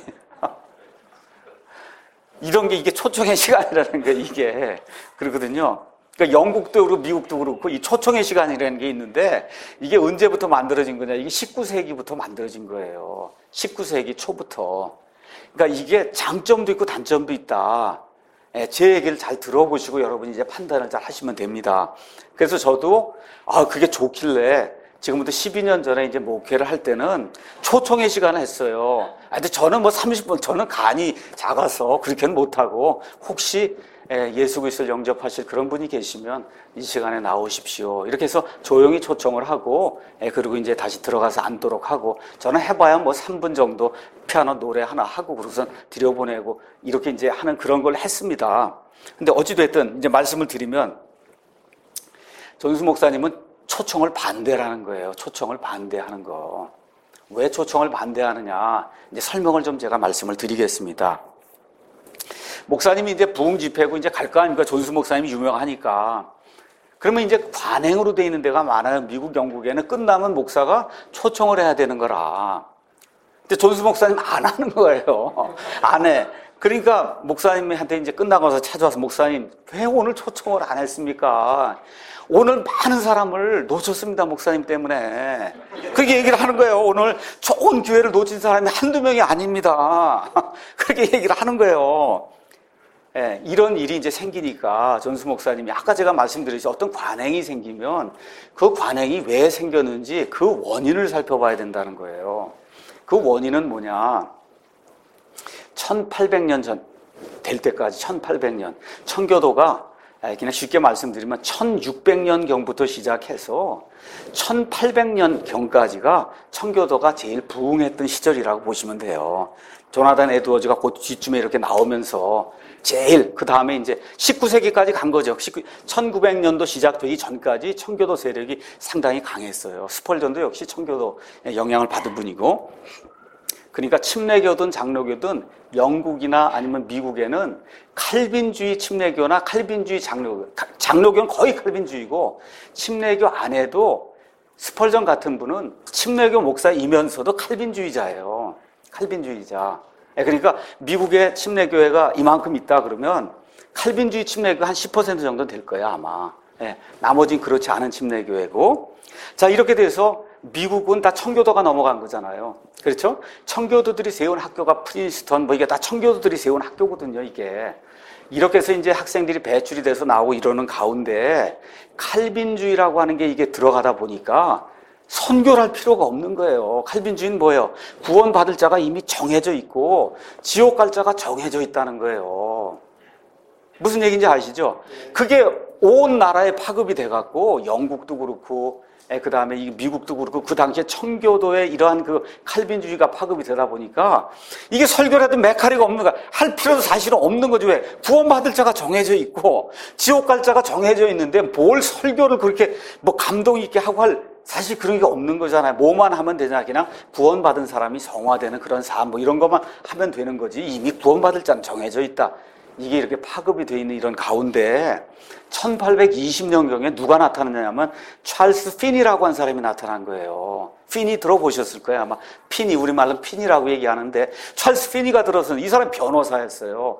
이런 게 이게 초청의 시간이라는 게 이게 그러거든요. 그러니까 영국도 그렇고 미국도 그렇고 이 초청의 시간이라는 게 있는데 이게 언제부터 만들어진 거냐? 이게 19세기부터 만들어진 거예요. 19세기 초부터. 그러니까 이게 장점도 있고 단점도 있다. 제 얘기를 잘 들어보시고 여러분이 이제 판단을 잘 하시면 됩니다. 그래서 저도 그게 좋길래 지금부터 12년 전에 이제 목회를 할 때는 초청의 시간을 했어요. 근데 저는 뭐 30분, 저는 간이 작아서 그렇게는 못하고 혹시 예수 그리스도를 영접하실 그런 분이 계시면 이 시간에 나오십시오. 이렇게 해서 조용히 초청을 하고 그리고 이제 다시 들어가서 앉도록 하고 저는 해봐야 뭐 3분 정도 피아노 노래 하나 하고 그러고선 들여보내고 이렇게 이제 하는 그런 걸 했습니다. 근데 어찌됐든 이제 말씀을 드리면 전수 목사님은 초청을 반대라는 거예요. 초청을 반대하는 거. 왜 초청을 반대하느냐? 이제 설명을 좀 제가 말씀을 드리겠습니다. 목사님이 이제 부흥 집회고 이제 갈 거 아닙니까? 존수 목사님이 유명하니까. 그러면 이제 관행으로 돼 있는 데가 많아요. 미국, 영국에는 끝나면 목사가 초청을 해야 되는 거라. 근데 존수 목사님 안 하는 거예요. 안 해. 그러니까 목사님한테 이제 끝나고 나서 찾아와서 목사님, 왜 오늘 초청을 안 했습니까? 오늘 많은 사람을 놓쳤습니다, 목사님 때문에. 그렇게 얘기를 하는 거예요. 오늘 좋은 기회를 놓친 사람이 한두 명이 아닙니다. 그렇게 얘기를 하는 거예요. 이런 일이 이제 생기니까 전수 목사님이 아까 제가 말씀드렸듯이 어떤 관행이 생기면 그 관행이 왜 생겼는지 그 원인을 살펴봐야 된다는 거예요. 그 원인은 뭐냐? 1800년 전 될 때까지 1800년 청교도가 그냥 쉽게 말씀드리면 1600년경부터 시작해서 1800년경까지가 청교도가 제일 부흥했던 시절이라고 보시면 돼요. 조나단 에드워즈가 그 뒤쯤에 이렇게 나오면서 제일 그 다음에 이제 19세기까지 간 거죠. 1900년도 시작되기 전까지 청교도 세력이 상당히 강했어요. 스펄전도 역시 청교도의 영향을 받은 분이고 그러니까 침례교든 장로교든 영국이나 아니면 미국에는 칼빈주의 침례교나 칼빈주의 장로교는 거의 칼빈주의고 침례교 안에도 스펄전 같은 분은 침례교 목사이면서도 칼빈주의자예요. 칼빈주의자. 그러니까 미국의 침례교회가 이만큼 있다 그러면 칼빈주의 침례교가 한 10% 정도 될 거야 아마. 나머지는 그렇지 않은 침례교회고 자 이렇게 돼서 미국은 다 청교도가 넘어간 거잖아요. 그렇죠? 청교도들이 세운 학교가 프린스턴, 이게 다 청교도들이 세운 학교거든요, 이게. 이렇게 해서 이제 학생들이 배출이 돼서 나오고 이러는 가운데 칼빈주의라고 하는 게 이게 들어가다 보니까 선교를 할 필요가 없는 거예요. 칼빈주의는 뭐예요? 구원받을 자가 이미 정해져 있고 지옥 갈 자가 정해져 있다는 거예요. 무슨 얘기인지 아시죠? 그게 온 나라에 파급이 돼갖고 영국도 그렇고 그 다음에 미국도 그렇고 그 당시에 청교도의 이러한 그 칼빈주의가 파급이 되다 보니까 이게 설교를 해도 메카리가 없는 거야. 할 필요도 사실은 없는 거죠. 왜? 구원받을 자가 정해져 있고 지옥 갈 자가 정해져 있는데 뭘 설교를 그렇게 뭐 감동 있게 하고 할 사실 그런 게 없는 거잖아요. 뭐만 하면 되냐. 그냥 구원받은 사람이 성화되는 그런 삶 뭐 이런 것만 하면 되는 거지. 이미 구원받을 자는 정해져 있다. 이게 이렇게 파급이 되어 있는 이런 가운데 1820년경에 누가 나타났냐면 찰스 피니라고 한 사람이 나타난 거예요. 피니 들어보셨을 거예요. 아마 피니, 우리말로 피니라고 얘기하는데 찰스 피니가 들어서 이 사람이 변호사였어요.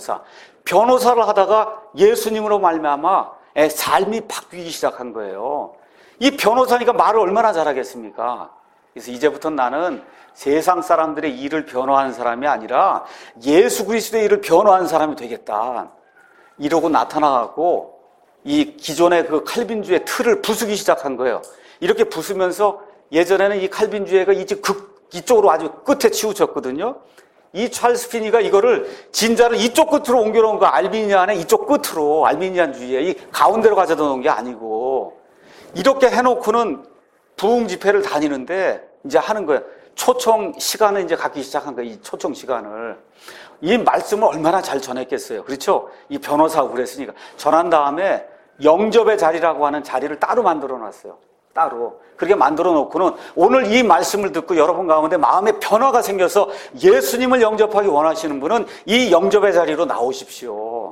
변호사를 하다가 예수님으로 말미암아 삶이 바뀌기 시작한 거예요. 이 변호사니까 말을 얼마나 잘하겠습니까? 그래서 이제부터 나는 세상 사람들의 일을 변호하는 사람이 아니라 예수 그리스도의 일을 변호하는 사람이 되겠다. 이러고 나타나갖고 이 기존의 그 칼빈주의 틀을 부수기 시작한 거예요. 이렇게 부수면서 예전에는 이 칼빈주의가 이쪽으로 아주 끝에 치우쳤거든요. 이 찰스 피니가 이거를 진자를 이쪽 끝으로 옮겨놓은 거 알비니안의 이쪽 끝으로 알비니안주의에 이 가운데로 가져다 놓은 게 아니고 이렇게 해놓고는 부흥 집회를 다니는데 이제 하는 거예요. 초청 시간을 이제 갖기 시작한 거예요. 이 초청 시간을. 이 말씀을 얼마나 잘 전했겠어요. 그렇죠? 이 변호사하고 그랬으니까. 전한 다음에 영접의 자리라고 하는 자리를 따로 만들어 놨어요. 따로. 그렇게 만들어 놓고는 오늘 이 말씀을 듣고 여러분 가운데 마음에 변화가 생겨서 예수님을 영접하기 원하시는 분은 이 영접의 자리로 나오십시오.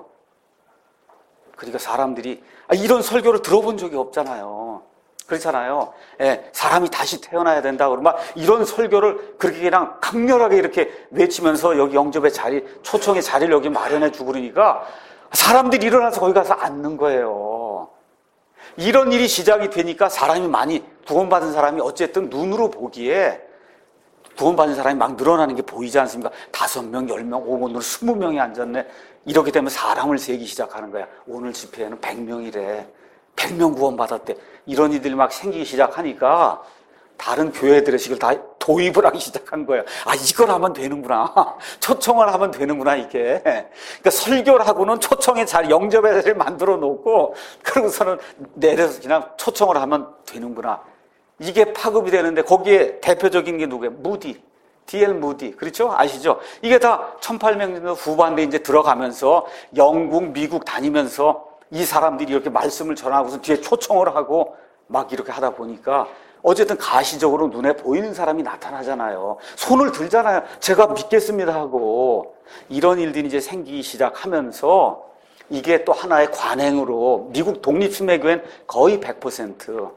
그러니까 사람들이 이런 설교를 들어본 적이 없잖아요. 그렇잖아요. 사람이 다시 태어나야 된다 그러면 막 이런 설교를 그렇게 그냥 강렬하게 이렇게 외치면서 여기 영접의 자리, 초청의 자리를 여기 마련해 주고 그러니까 사람들이 일어나서 거기 가서 앉는 거예요. 이런 일이 시작이 되니까 사람이 많이 구원받은 사람이 어쨌든 눈으로 보기에 구원받은 사람이 막 늘어나는 게 보이지 않습니까? 5명, 10명, 5번으로 20명이 앉았네. 이렇게 되면 사람을 세기 시작하는 거야. 오늘 집회에는 100명이래. 100명 구원받았대. 이런 일들이 막 생기기 시작하니까 다른 교회들의 식을 다 도입을 하기 시작한 거예요. 이걸 하면 되는구나. 초청을 하면 되는구나, 이게. 그러니까 설교를 하고는 초청의 자리, 영접의 자리를 만들어 놓고, 그러고서는 내려서 그냥 초청을 하면 되는구나. 이게 파급이 되는데, 거기에 대표적인 게 누구예요? 무디. D.L. 무디. 그렇죠? 아시죠? 이게 다 1800년대 후반대 이제 들어가면서 영국, 미국 다니면서 이 사람들이 이렇게 말씀을 전하고서 뒤에 초청을 하고 막 이렇게 하다 보니까 어쨌든 가시적으로 눈에 보이는 사람이 나타나잖아요. 손을 들잖아요. 제가 믿겠습니다 하고 이런 일들이 이제 생기기 시작하면서 이게 또 하나의 관행으로 미국 독립신매교회는 거의 100%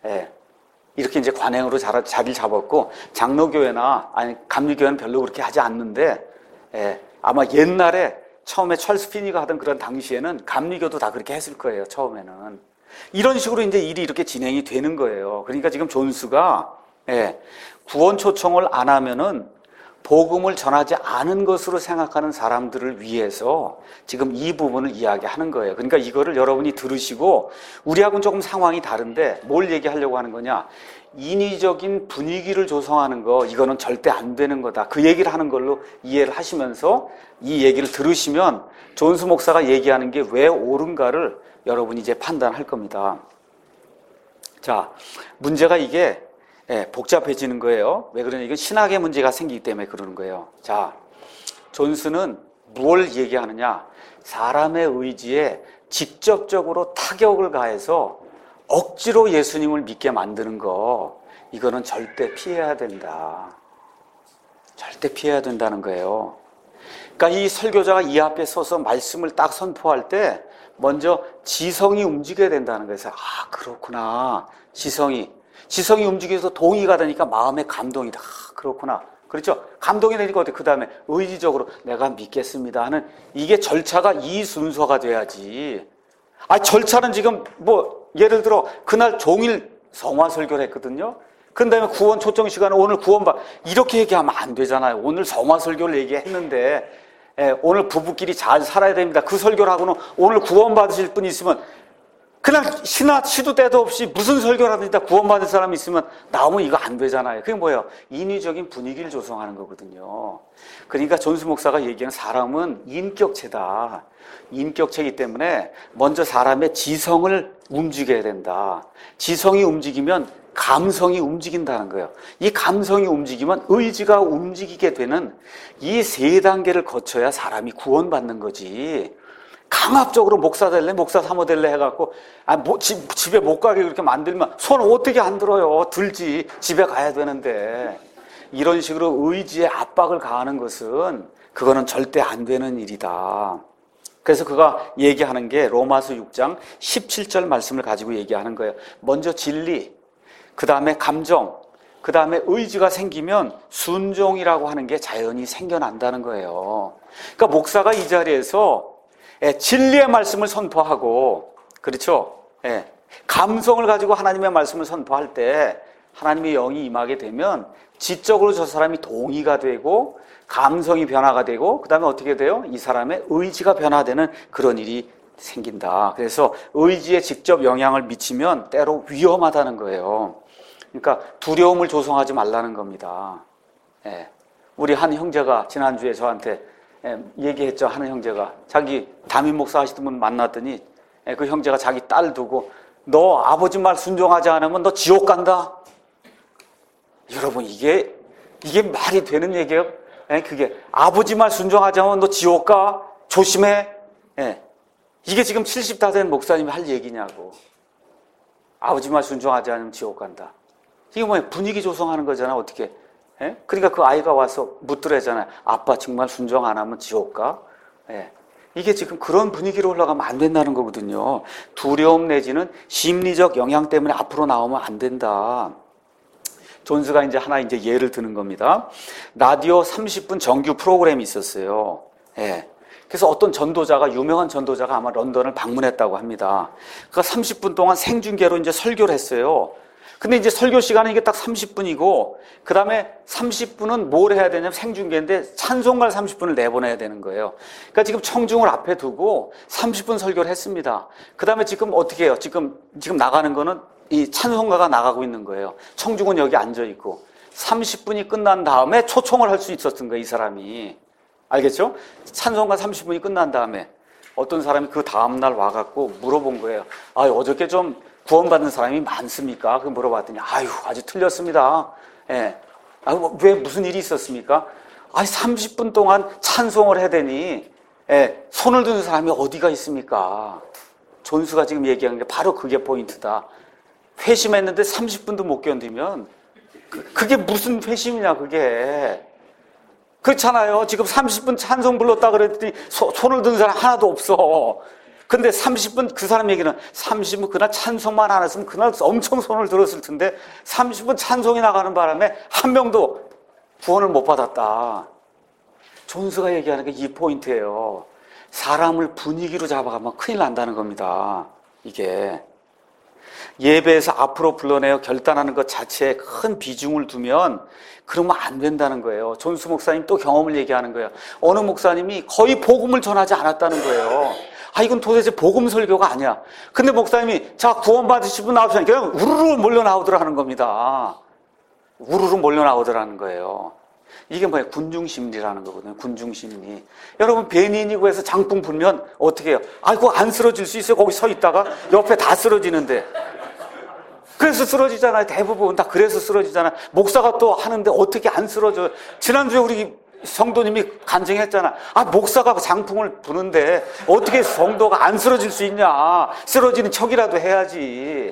이렇게 이제 관행으로 자리를 잡았고 장로교회나 아니 감리교회는 별로 그렇게 하지 않는데 아마 옛날에 처음에 찰스 피니가 하던 그런 당시에는 감리교도 다 그렇게 했을 거예요. 처음에는. 이런 식으로 이제 일이 이렇게 진행이 되는 거예요. 그러니까 지금 존스가 구원 초청을 안 하면은 복음을 전하지 않은 것으로 생각하는 사람들을 위해서 지금 이 부분을 이야기하는 거예요. 그러니까 이거를 여러분이 들으시고 우리하고는 조금 상황이 다른데 뭘 얘기하려고 하는 거냐. 인위적인 분위기를 조성하는 거 이거는 절대 안 되는 거다. 그 얘기를 하는 걸로 이해를 하시면서 이 얘기를 들으시면 존스 목사가 얘기하는 게 왜 옳은가를 여러분이 이제 판단할 겁니다. 자, 문제가 이게 복잡해지는 거예요. 왜 그러냐? 이건 신학의 문제가 생기기 때문에 그러는 거예요. 자, 존스는 뭘 얘기하느냐? 사람의 의지에 직접적으로 타격을 가해서 억지로 예수님을 믿게 만드는 거, 이거는 절대 피해야 된다. 절대 피해야 된다는 거예요. 그러니까 이 설교자가 이 앞에 서서 말씀을 딱 선포할 때 먼저 지성이 움직여야 된다는 거예요. 그래서 그렇구나. 지성이 움직여서 동의가 되니까 마음의 감동이다. 그렇구나. 그렇죠? 감동이 되니까 어때? 그 다음에 의지적으로 내가 믿겠습니다 하는 이게 절차가 이 순서가 돼야지. 절차는 지금 예를 들어 그날 종일 성화 설교를 했거든요. 그 다음에 구원 초청 시간에 오늘 구원받 이렇게 얘기하면 안 되잖아요. 오늘 성화 설교를 얘기했는데 오늘 부부끼리 잘 살아야 됩니다. 그 설교를 하고는 오늘 구원받으실 분이 있으면 그냥 시도 때도 없이 무슨 설교를 하든지 구원받을 사람이 있으면 나오면 이거 안 되잖아요. 그게 뭐예요? 인위적인 분위기를 조성하는 거거든요. 그러니까 존스 목사가 얘기하는 사람은 인격체다. 인격체이기 때문에 먼저 사람의 지성을 움직여야 된다. 지성이 움직이면 감성이 움직인다는 거예요. 이 감성이 움직이면 의지가 움직이게 되는 이 세 단계를 거쳐야 사람이 구원받는 거지. 강압적으로 목사 될래, 목사 사모 될래 해갖고 집에 못 가게 그렇게 만들면 손 어떻게 안 들어요? 들지. 집에 가야 되는데. 이런 식으로 의지에 압박을 가하는 것은 그거는 절대 안 되는 일이다. 그래서 그가 얘기하는 게 로마서 6장 17절 말씀을 가지고 얘기하는 거예요. 먼저 진리, 그 다음에 감정, 그 다음에 의지가 생기면 순종이라고 하는 게 자연히 생겨난다는 거예요. 그러니까 목사가 이 자리에서 진리의 말씀을 선포하고, 그렇죠? 감성을 가지고 하나님의 말씀을 선포할 때 하나님의 영이 임하게 되면 지적으로 저 사람이 동의가 되고 감성이 변화가 되고 그 다음에 어떻게 돼요? 이 사람의 의지가 변화되는 그런 일이 생긴다. 그래서 의지에 직접 영향을 미치면 때로 위험하다는 거예요. 그러니까 두려움을 조성하지 말라는 겁니다. 우리 한 형제가 지난주에 저한테 얘기했죠. 하는 형제가 자기 담임 목사 하시던 분 만났더니 그 형제가 자기 딸 두고 너 아버지 말 순종하지 않으면 너 지옥 간다. 여러분 이게 말이 되는 얘기예요? 그게 아버지 말 순종하지 않으면 너 지옥 가? 조심해. 이게 지금 70 다 된 목사님이 할 얘기냐고. 아버지 말 순종하지 않으면 지옥 간다. 이게 뭐야? 분위기 조성하는 거잖아. 어떻게? 그러니까 그 아이가 와서 묻더래잖아요. 아빠 정말 순종 안 하면 지옥 가? 이게 지금 그런 분위기로 올라가면 안 된다는 거거든요. 두려움 내지는 심리적 영향 때문에 앞으로 나오면 안 된다. 존스가 하나 예를 드는 겁니다. 라디오 30분 정규 프로그램이 있었어요. 그래서 어떤 전도자가, 유명한 전도자가 아마 런던을 방문했다고 합니다. 그러니까 30분 동안 생중계로 설교를 했어요. 근데 설교 시간은 이게 딱 30분이고, 그 다음에 30분은 뭘 해야 되냐면 생중계인데 찬송가를 30분을 내보내야 되는 거예요. 그러니까 지금 청중을 앞에 두고 30분 설교를 했습니다. 그 다음에 지금 어떻게 해요? 지금 나가는 거는 이 찬송가가 나가고 있는 거예요. 청중은 여기 앉아있고, 30분이 끝난 다음에 초청을 할 수 있었던 거예요, 이 사람이. 알겠죠? 찬송가 30분이 끝난 다음에 어떤 사람이 그 다음날 와갖고 물어본 거예요. 어저께 좀 구원받는 사람이 많습니까? 그 물어봤더니 아주 틀렸습니다. 왜 무슨 일이 있었습니까? 30분 동안 찬송을 해대니 손을 드는 사람이 어디가 있습니까? 존스가 지금 얘기한 게 바로 그게 포인트다. 회심했는데 30분도 못 견디면 그게 무슨 회심이냐 그게. 그렇잖아요. 지금 30분 찬송 불렀다 그랬더니 손을 든 사람 하나도 없어. 근데 30분 그 사람 얘기는 30분 그날 찬송만 안 했으면 그날 엄청 손을 들었을 텐데 30분 찬송이 나가는 바람에 한 명도 구원을 못 받았다. 존스가 얘기하는 게 이 포인트예요. 사람을 분위기로 잡아가면 큰일 난다는 겁니다. 이게 예배에서 앞으로 불러내어 결단하는 것 자체에 큰 비중을 두면 그러면 안 된다는 거예요. 존스 목사님 또 경험을 얘기하는 거예요. 어느 목사님이 거의 복음을 전하지 않았다는 거예요. 이건 도대체 복음 설교가 아니야. 근데 목사님이 자 구원 받으실 분 나오시면 그냥 우르르 몰려 나오더라는 겁니다. 우르르 몰려 나오더라는 거예요. 이게 뭐예요? 군중심리라는 거거든요. 군중심리. 여러분 배민이고 해서 장풍 불면 어떻게 해요? 그거 안 쓰러질 수 있어요. 거기 서 있다가 옆에 다 쓰러지는데. 그래서 쓰러지잖아요. 대부분 다 그래서 쓰러지잖아요. 목사가 또 하는데 어떻게 안 쓰러져요? 지난주에 우리 성도님이 간증했잖아. 목사가 장풍을 부는데 어떻게 성도가 안 쓰러질 수 있냐. 쓰러지는 척이라도 해야지.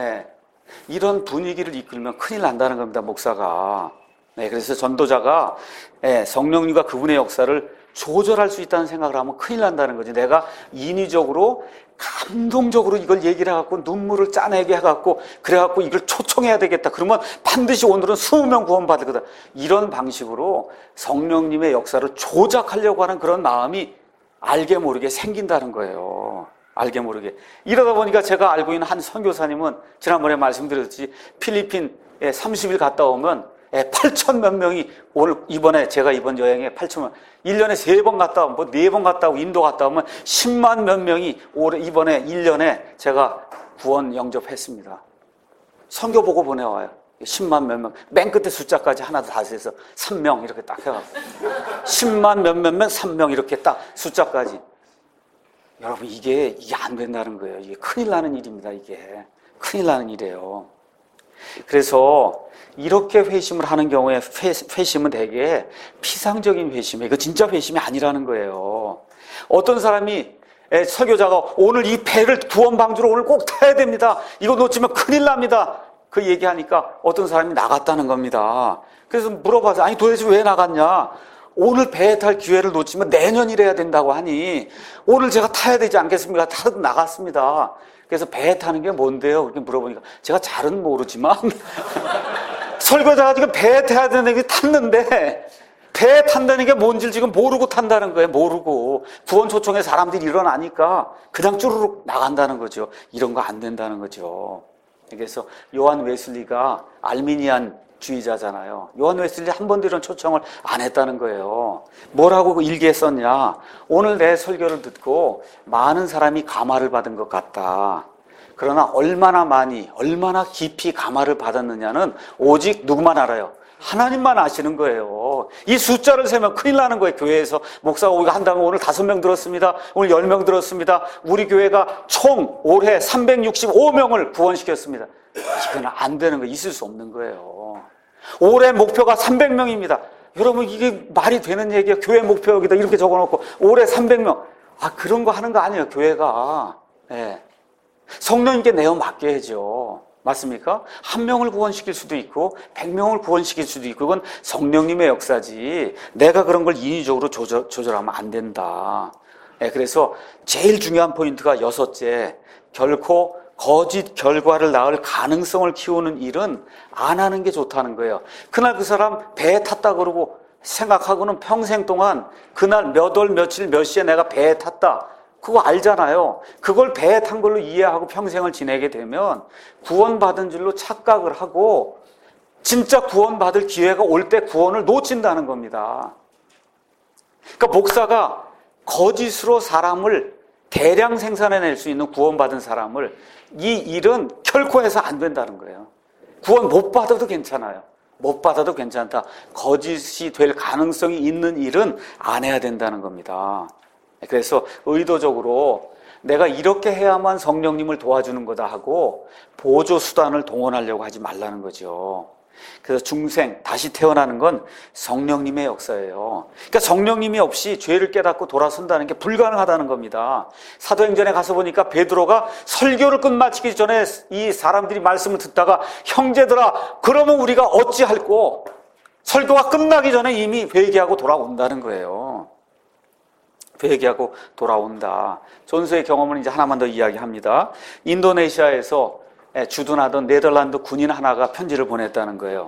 이런 분위기를 이끌면 큰일 난다는 겁니다. 목사가. 그래서 전도자가 성령님과 그분의 역사를 조절할 수 있다는 생각을 하면 큰일 난다는 거지. 내가 인위적으로 감동적으로 이걸 얘기를 해갖고 눈물을 짜내게 해갖고 그래갖고 이걸 초청해야 되겠다. 그러면 반드시 오늘은 20명 구원받을 거다. 이런 방식으로 성령님의 역사를 조작하려고 하는 그런 마음이 알게 모르게 생긴다는 거예요. 알게 모르게. 이러다 보니까 제가 알고 있는 한 선교사님은 지난번에 말씀드렸듯이 필리핀 30일 갔다 오면 8천 몇 명이 제가 이번 여행에 8천 명, 1년에 3번 갔다 오면 4번 갔다 오고 인도 갔다 오면 10만 몇 명이 이번에 1년에 제가 구원 영접했습니다. 선교 보고 보내와요. 10만 몇 명. 맨 끝에 숫자까지 하나 다 세서 3명 이렇게 딱 해가지고 10만 몇 명 3명 이렇게 딱 숫자까지. 여러분 이게 안 된다는 거예요. 이게 큰일 나는 일입니다. 이게 큰일 나는 일이에요. 그래서 이렇게 회심을 하는 경우에 회심은 되게 피상적인 회심이에요. 이거 진짜 회심이 아니라는 거예요. 어떤 사람이 설교자가 오늘 이 배를 구원 방주로 오늘 꼭 타야 됩니다. 이거 놓치면 큰일 납니다. 그 얘기하니까 어떤 사람이 나갔다는 겁니다. 그래서 물어봐서 아니 도대체 왜 나갔냐? 오늘 배에 탈 기회를 놓치면 내년 이래야 된다고 하니 오늘 제가 타야 되지 않겠습니까? 타고 나갔습니다. 그래서 배에 타는 게 뭔데요? 그렇게 물어보니까 제가 잘은 모르지만 설교자가 지금 배에 타야 되는 게 탔는데 배에 탄다는 게 뭔지 지금 모르고 탄다는 거예요. 모르고 구원 초청에 사람들이 일어나니까 그냥 쭈르륵 나간다는 거죠. 이런 거 안 된다는 거죠. 그래서 요한 웨슬리가 알미니안 주의자잖아요. 요한 웨슬리 한 번도 이런 초청을 안 했다는 거예요. 뭐라고 그 일기에 썼냐? 오늘 내 설교를 듣고 많은 사람이 감화를 받은 것 같다. 그러나 얼마나 많이, 얼마나 깊이 감화를 받았느냐는 오직 누구만 알아요? 하나님만 아시는 거예요. 이 숫자를 세면 큰일 나는 거예요. 교회에서 목사가 오기가 한다면 오늘 5명 들었습니다. 오늘 10명 들었습니다. 우리 교회가 총 올해 365명을 구원시켰습니다. 이건 안 되는 거예요. 있을 수 없는 거예요. 올해 목표가 300명입니다. 여러분 이게 말이 되는 얘기예요. 교회 목표 여기다 이렇게 적어놓고 올해 300명. 그런 거 하는 거 아니에요. 교회가. 성령님께 내어 맡겨야죠. 맞습니까? 한 명을 구원시킬 수도 있고 100명을 구원시킬 수도 있고 그건 성령님의 역사지 내가 그런 걸 인위적으로 조절하면 안 된다. 그래서 제일 중요한 포인트가 6째, 결코 거짓 결과를 낳을 가능성을 키우는 일은 안 하는 게 좋다는 거예요. 그날 그 사람 배에 탔다 그러고 생각하고는 평생 동안 그날 몇 월 며칠 몇 시에 내가 배에 탔다 그거 알잖아요. 그걸 배에 탄 걸로 이해하고 평생을 지내게 되면 구원받은 줄로 착각을 하고 진짜 구원받을 기회가 올 때 구원을 놓친다는 겁니다. 그러니까 목사가 거짓으로 사람을 대량 생산해낼 수 있는 구원받은 사람을 이 일은 결코 해서 안 된다는 거예요. 구원 못 받아도 괜찮아요. 못 받아도 괜찮다. 거짓이 될 가능성이 있는 일은 안 해야 된다는 겁니다. 그래서 의도적으로 내가 이렇게 해야만 성령님을 도와주는 거다 하고 보조 수단을 동원하려고 하지 말라는 거죠. 그래서 중생, 다시 태어나는 건 성령님의 역사예요. 그러니까 성령님이 없이 죄를 깨닫고 돌아선다는 게 불가능하다는 겁니다. 사도행전에 가서 보니까 베드로가 설교를 끝마치기 전에 이 사람들이 말씀을 듣다가 형제들아 그러면 우리가 어찌할꼬? 설교가 끝나기 전에 이미 회개하고 돌아온다는 거예요. 회개하고 돌아온다. 전서의 경험은 이제 하나만 더 이야기합니다. 인도네시아에서 주둔하던 네덜란드 군인 하나가 편지를 보냈다는 거예요.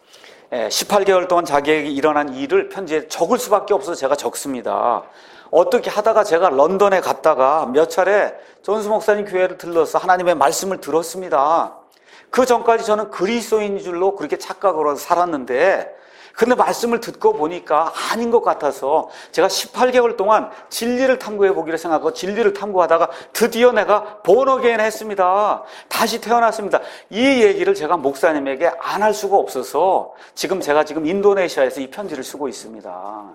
18개월 동안 자기에게 일어난 일을 편지에 적을 수밖에 없어서 제가 적습니다. 어떻게 하다가 제가 런던에 갔다가 몇 차례 존스 목사님 교회를 들러서 하나님의 말씀을 들었습니다. 그 전까지 저는 그리스도인인 줄로 그렇게 착각을 해서 살았는데 근데 말씀을 듣고 보니까 아닌 것 같아서 제가 18개월 동안 진리를 탐구해 보기를 생각하고 진리를 탐구하다가 드디어 내가 본어게인 했습니다. 다시 태어났습니다. 이 얘기를 제가 목사님에게 안 할 수가 없어서 제가 지금 인도네시아에서 이 편지를 쓰고 있습니다.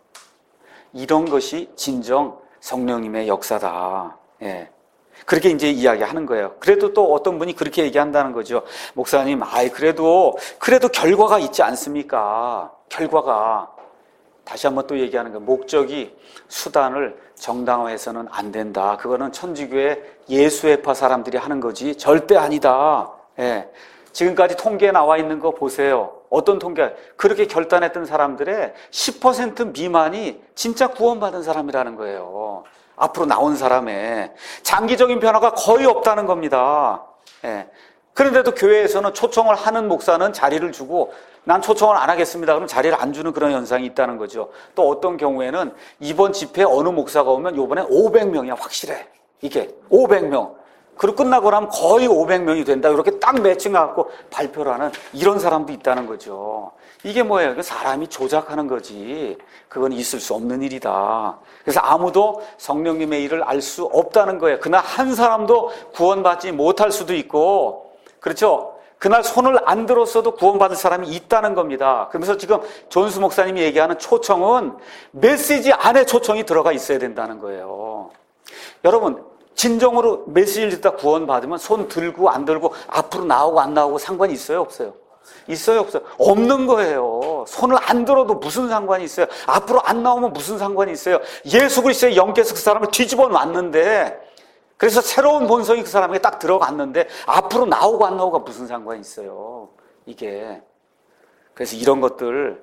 이런 것이 진정 성령님의 역사다. 그렇게 이제 이야기하는 거예요. 그래도 또 어떤 분이 그렇게 얘기한다는 거죠. 목사님, 그래도 결과가 있지 않습니까? 결과가. 다시 한번 또 얘기하는 거예요. 목적이 수단을 정당화해서는 안 된다. 그거는 천주교의 예수회파 사람들이 하는 거지 절대 아니다. 지금까지 통계에 나와 있는 거 보세요. 어떤 통계? 그렇게 결단했던 사람들의 10% 미만이 진짜 구원받은 사람이라는 거예요. 앞으로 나온 사람의 장기적인 변화가 거의 없다는 겁니다. 그런데도 교회에서는 초청을 하는 목사는 자리를 주고 난 초청을 안 하겠습니다. 그럼 자리를 안 주는 그런 현상이 있다는 거죠. 또 어떤 경우에는 이번 집회에 어느 목사가 오면 이번엔 500명이야 확실해. 이게 500명. 그리고 끝나고 나면 거의 500명이 된다. 이렇게 딱 매칭해갖고 발표를 하는 이런 사람도 있다는 거죠. 이게 뭐예요? 사람이 조작하는 거지. 그건 있을 수 없는 일이다. 그래서 아무도 성령님의 일을 알 수 없다는 거예요. 그날 한 사람도 구원받지 못할 수도 있고, 그렇죠? 그날 손을 안 들었어도 구원받을 사람이 있다는 겁니다. 그러면서 지금 존스 목사님이 얘기하는 초청은 메시지 안에 초청이 들어가 있어야 된다는 거예요. 여러분, 진정으로 메시지를 듣다 구원받으면 손 들고 안 들고 앞으로 나오고 안 나오고 상관이 있어요? 없어요? 있어요? 없어요? 없는 거예요. 손을 안 들어도 무슨 상관이 있어요? 앞으로 안 나오면 무슨 상관이 있어요? 예수 그리스도의 영께서 그 사람을 뒤집어 놨는데, 그래서 새로운 본성이 그 사람에게 딱 들어갔는데 앞으로 나오고 안 나오고가 무슨 상관이 있어요? 이게. 그래서 이런 것들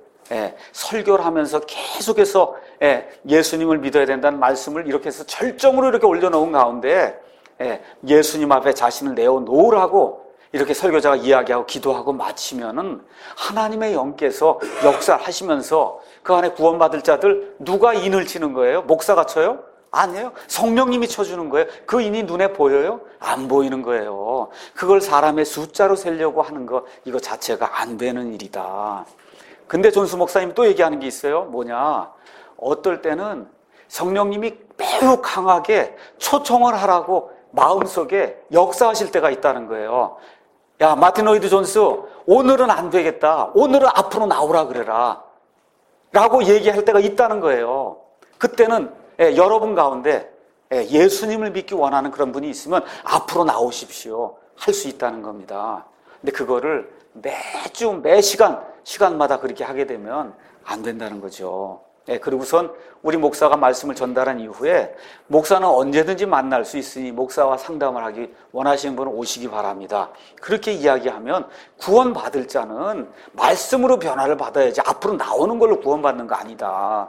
설교를 하면서 계속해서 예수님을 믿어야 된다는 말씀을 이렇게 해서 절정으로 이렇게 올려놓은 가운데 예수님 앞에 자신을 내어놓으라고 이렇게 설교자가 이야기하고 기도하고 마치면은 하나님의 영께서 역사하시면서 그 안에 구원받을 자들 누가 인을 치는 거예요? 목사가 쳐요? 아니에요. 성령님이 쳐주는 거예요. 그 인이 눈에 보여요? 안 보이는 거예요. 그걸 사람의 숫자로 세려고 하는 거, 이거 자체가 안 되는 일이다. 근데 존스 목사님이 또 얘기하는 게 있어요. 뭐냐? 어떨 때는 성령님이 매우 강하게 초청을 하라고 마음속에 역사하실 때가 있다는 거예요. 야, 마틴 로이드 존스, 오늘은 안 되겠다. 오늘은 앞으로 나오라 그래라. 라고 얘기할 때가 있다는 거예요. 그때는 여러분 가운데 예수님을 믿기 원하는 그런 분이 있으면 앞으로 나오십시오. 할 수 있다는 겁니다. 근데 그거를 매주 매 시간마다 그렇게 하게 되면 안 된다는 거죠. 그리고선 우리 목사가 말씀을 전달한 이후에 목사는 언제든지 만날 수 있으니 목사와 상담을 하기 원하시는 분은 오시기 바랍니다. 그렇게 이야기하면 구원받을 자는 말씀으로 변화를 받아야지 앞으로 나오는 걸로 구원받는 거 아니다.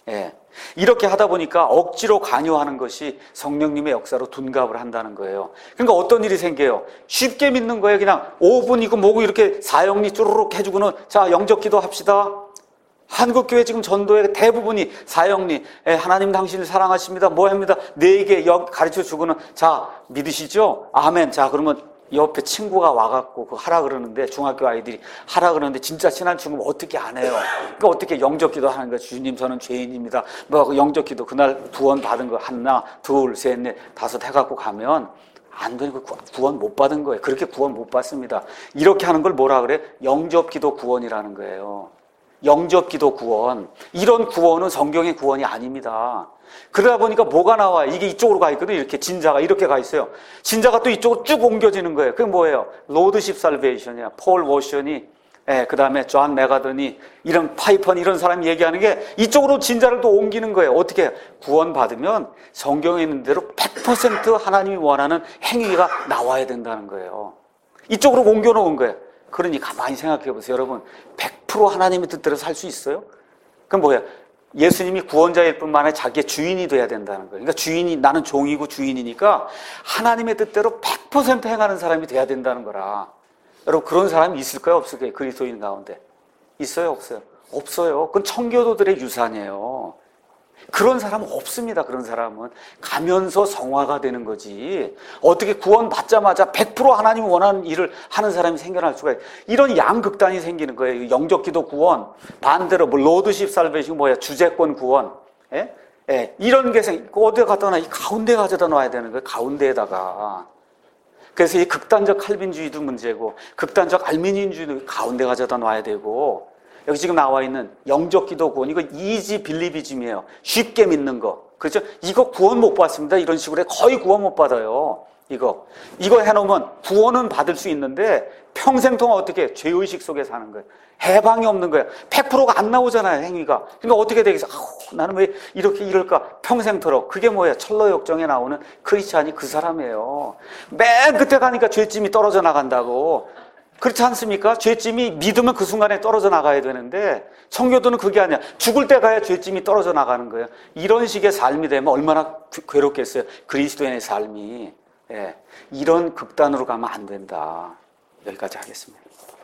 이렇게 하다 보니까 억지로 강요하는 것이 성령님의 역사로 둔갑을 한다는 거예요. 그러니까 어떤 일이 생겨요? 쉽게 믿는 거예요. 그냥 5분이고 뭐고 이렇게 사형리 쭈르륵 해주고는 자, 영접 기도 합시다. 한국교회 지금 전도의 대부분이 사형리, 하나님 당신을 사랑하십니다. 뭐 합니다. 내게 가르쳐 주고는 자, 믿으시죠? 아멘. 자, 그러면 옆에 친구가 와갖고 그거 하라 그러는데, 중학교 아이들이 하라 그러는데 진짜 친한 친구는 어떻게 안 해요? 그러니까 어떻게 영접기도 하는 거예요? 주님, 저는 죄인입니다. 뭐 영접기도 그날 구원 받은 거 하나, 둘, 셋, 넷, 다섯 해갖고 가면 안 되는 거 구원 못 받은 거예요. 그렇게 구원 못 받습니다. 이렇게 하는 걸 뭐라 그래? 영접기도 구원이라는 거예요. 영접기도 구원. 이런 구원은 성경의 구원이 아닙니다. 그러다 보니까 뭐가 나와요? 이게 이쪽으로 가 있거든요. 이렇게 진자가 이렇게 가 있어요. 진자가 또 이쪽으로 쭉 옮겨지는 거예요. 그게 뭐예요? 로드십 살베이션이야. 폴 워션이, 그 다음에 존 메가던이, 이런 파이펀 이런 사람이 얘기하는 게 이쪽으로 진자를 또 옮기는 거예요. 어떻게? 구원받으면 성경에 있는 대로 100% 하나님이 원하는 행위가 나와야 된다는 거예요. 이쪽으로 옮겨놓은 거예요. 그러니 가만히 생각해 보세요. 여러분, 100% 하나님의 뜻대로 살 수 있어요? 그럼 뭐예요? 예수님이 구원자일 뿐만 아니라 자기의 주인이 돼야 된다는 거예요. 그러니까 주인이, 나는 종이고 주인이니까 하나님의 뜻대로 100% 행하는 사람이 돼야 된다는 거라. 여러분, 그런 사람이 있을까요? 없을까요? 그리스도인 가운데. 있어요? 없어요? 없어요. 그건 청교도들의 유산이에요. 그런 사람은 없습니다. 그런 사람은 가면서 성화가 되는 거지. 어떻게 구원받자마자 100% 하나님이 원하는 일을 하는 사람이 생겨날 수가 있어요. 이런 양극단이 생기는 거예요. 영접기도 구원, 반대로 뭐 로드십 살베이션, 뭐야, 주재권 구원, 이런 게 어디에 갖다 놔? 이 가운데 가져다 놔야 되는 거예요. 가운데에다가. 그래서 이 극단적 칼빈주의도 문제고, 극단적 알미니언주의도 가운데 가져다 놔야 되고. 여기 지금 나와 있는 영접기도 구원, 이거 이지 빌리비즘이에요. 쉽게 믿는 거. 그렇죠? 이거 구원 못 받습니다. 이런 식으로 거의 구원 못 받아요. 이거 해놓으면 구원은 받을 수 있는데 평생 동안 어떻게 죄의식 속에 사는 거예요. 해방이 없는 거예요. 100%가 안 나오잖아요, 행위가. 그러니까 어떻게 되겠어? 나는 왜 이렇게 이럴까? 평생토록. 그게 뭐예요? 철로역정에 나오는 크리스찬이 그 사람이에요. 맨 끝에 가니까 죄짐이 떨어져 나간다고. 그렇지 않습니까? 죄짐이 믿으면 그 순간에 떨어져 나가야 되는데 청교도는 그게 아니야. 죽을 때 가야 죄짐이 떨어져 나가는 거예요. 이런 식의 삶이 되면 얼마나 괴롭겠어요. 그리스도인의 삶이. 이런 극단으로 가면 안 된다. 여기까지 하겠습니다.